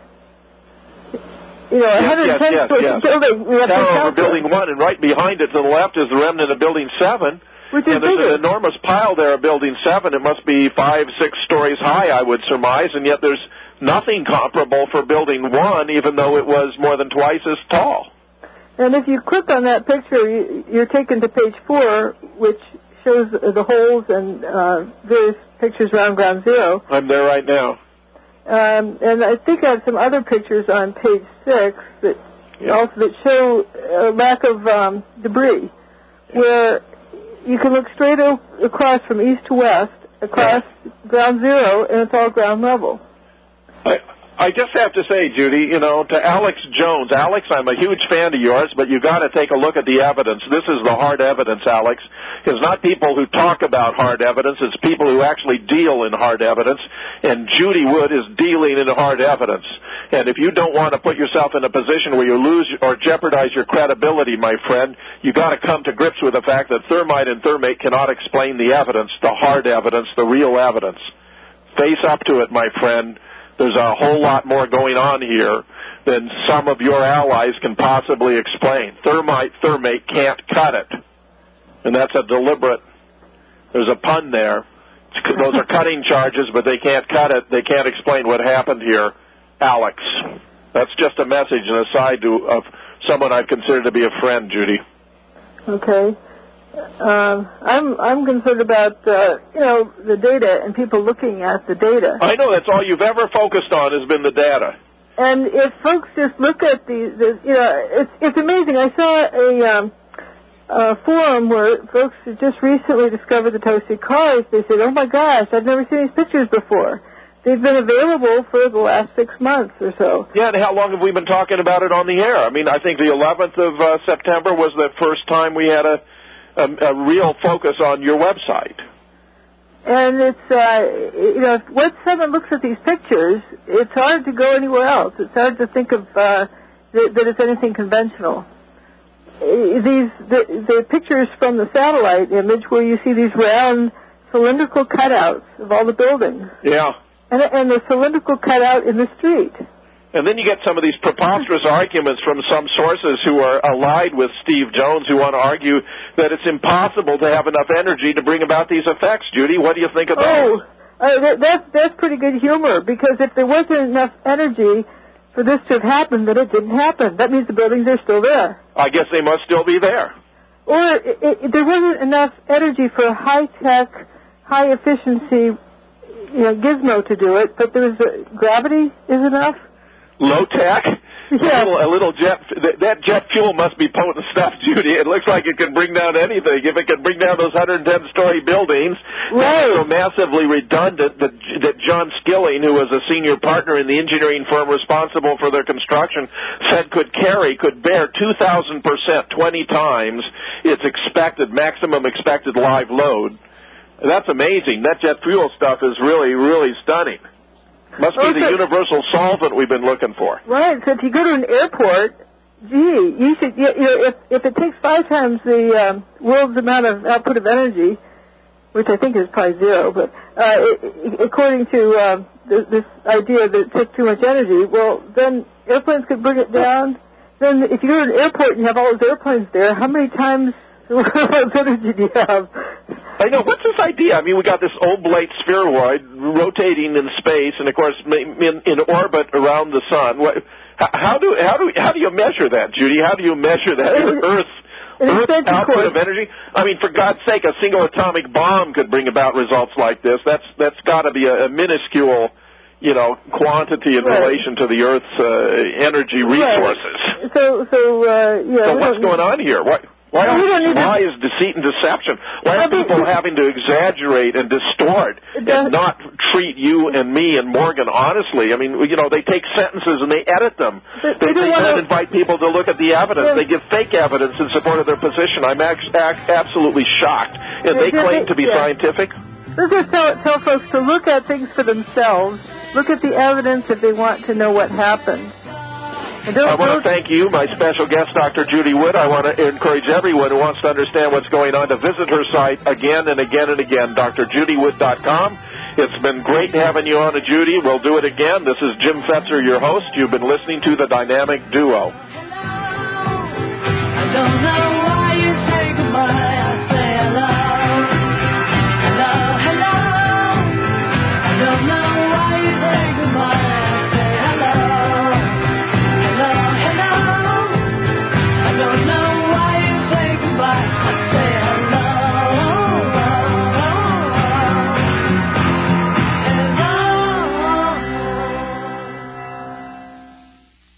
You know, a yes, one hundred ten yes, story yes, yes. building. We have tower over Building one, and right behind it to the left is the remnant of Building seven. Which is and there's bigger. an enormous pile there of Building seven. It must be five, six stories high, I would surmise, and yet there's nothing comparable for Building one, even though it was more than twice as tall. And if you click on that picture, you, you're taken to page four, which shows the holes and uh, various pictures around Ground Zero. I'm there right now. Um, and I think I have some other pictures on page six that yeah. also that show a lack of um, debris, yeah. where you can look straight o- across from east to west, across yeah. ground zero, and it's all ground level. I, I just have to say, Judy, you know, to Alex Jones, Alex, I'm a huge fan of yours, but you got to take a look at the evidence. This is the hard evidence, Alex. It's not people who talk about hard evidence. It's people who actually deal in hard evidence, and Judy Wood is dealing in hard evidence. And if you don't want to put yourself in a position where you lose or jeopardize your credibility, my friend, you got to come to grips with the fact that thermite and thermate cannot explain the evidence, the hard evidence, the real evidence. Face up to it, my friend. There's a whole lot more going on here than some of your allies can possibly explain. Thermite, thermate can't cut it. And that's a deliberate, there's a pun there. Those are cutting charges, but they can't cut it. They can't explain what happened here, Alex. That's just a message, an aside to, of someone I've considered to be a friend, Judy. Okay. Uh, I'm I'm concerned about uh, you know the data and people looking at the data. I know that's all you've ever focused on has been the data. And if folks just look at these, the, you know, it's it's amazing. I saw a, um, a forum where folks had just recently discovered the toasted cars. They said, "Oh my gosh, I've never seen these pictures before." They've been available for the last six months or so. Yeah, and how long have we been talking about it on the air? I mean, I think the eleventh of uh, September was the first time we had a. A, a real focus on your website. And it's, uh, you know, once someone looks at these pictures, it's hard to go anywhere else. It's hard to think of uh, that, that it's anything conventional. These the, the pictures from the satellite image where you see these round cylindrical cutouts of all the buildings. Yeah. And, and the cylindrical cutout in the street. And then you get some of these preposterous arguments from some sources who are allied with Steve Jones who want to argue that it's impossible to have enough energy to bring about these effects. Judy, what do you think of that? Oh, uh, that, that's, that's pretty good humor, because if there wasn't enough energy for this to have happened, then it didn't happen. That means the buildings are still there. I guess they must still be there. Or it, it, there wasn't enough energy for a high-tech, high-efficiency you know, gizmo to do it, but there was a, gravity is enough. Low tech? Yeah. A little, a little jet, that, that jet fuel must be potent stuff, Judy. It looks like it can bring down anything. If it can bring down those one hundred ten story buildings, right. That's so massively redundant that, that John Skilling, who was a senior partner in the engineering firm responsible for their construction, said could carry, could bear two thousand percent, twenty times its expected, maximum expected live load. That's amazing. That jet fuel stuff is really, really stunning. Must be okay. the universal solvent we've been looking for. Right. So if you go to an airport, gee, you should. You know, if if it takes five times the um, world's amount of output of energy, which I think is probably zero, but uh, it, according to uh, this, this idea that it takes too much energy, well, then airplanes could bring it down. Then if you go to an airport and you have all those airplanes there, how many times what energy do you have? I know. What's this idea? I mean, we got this oblate spheroid rotating in space, and of course, in, in orbit around the sun. What, how do how do how do you measure that, Judy? How do you measure that Earth Earth output of energy? I mean, for God's sake, a single atomic bomb could bring about results like this. That's that's got to be a, a minuscule, you know, quantity in right. relation to the Earth's uh, energy resources. Right. So so uh, yeah. So what's going on here? What? Why, don't, why is deceit and deception? Why are people having to exaggerate and distort and not treat you and me and Morgan honestly? I mean, you know, they take sentences and they edit them. They, they don't invite people to look at the evidence. They give fake evidence in support of their position. I'm ac- ac- absolutely shocked. And they claim to be scientific? Let's just tell, tell folks to look at things for themselves. Look at the evidence if they want to know what happened. I want to thank you, my special guest, Doctor Judy Wood. I want to encourage everyone who wants to understand what's going on to visit her site again and again and again, D R judy wood dot com. It's been great having you on, Judy. We'll do it again. This is Jim Fetzer, your host. You've been listening to The Dynamic Duo.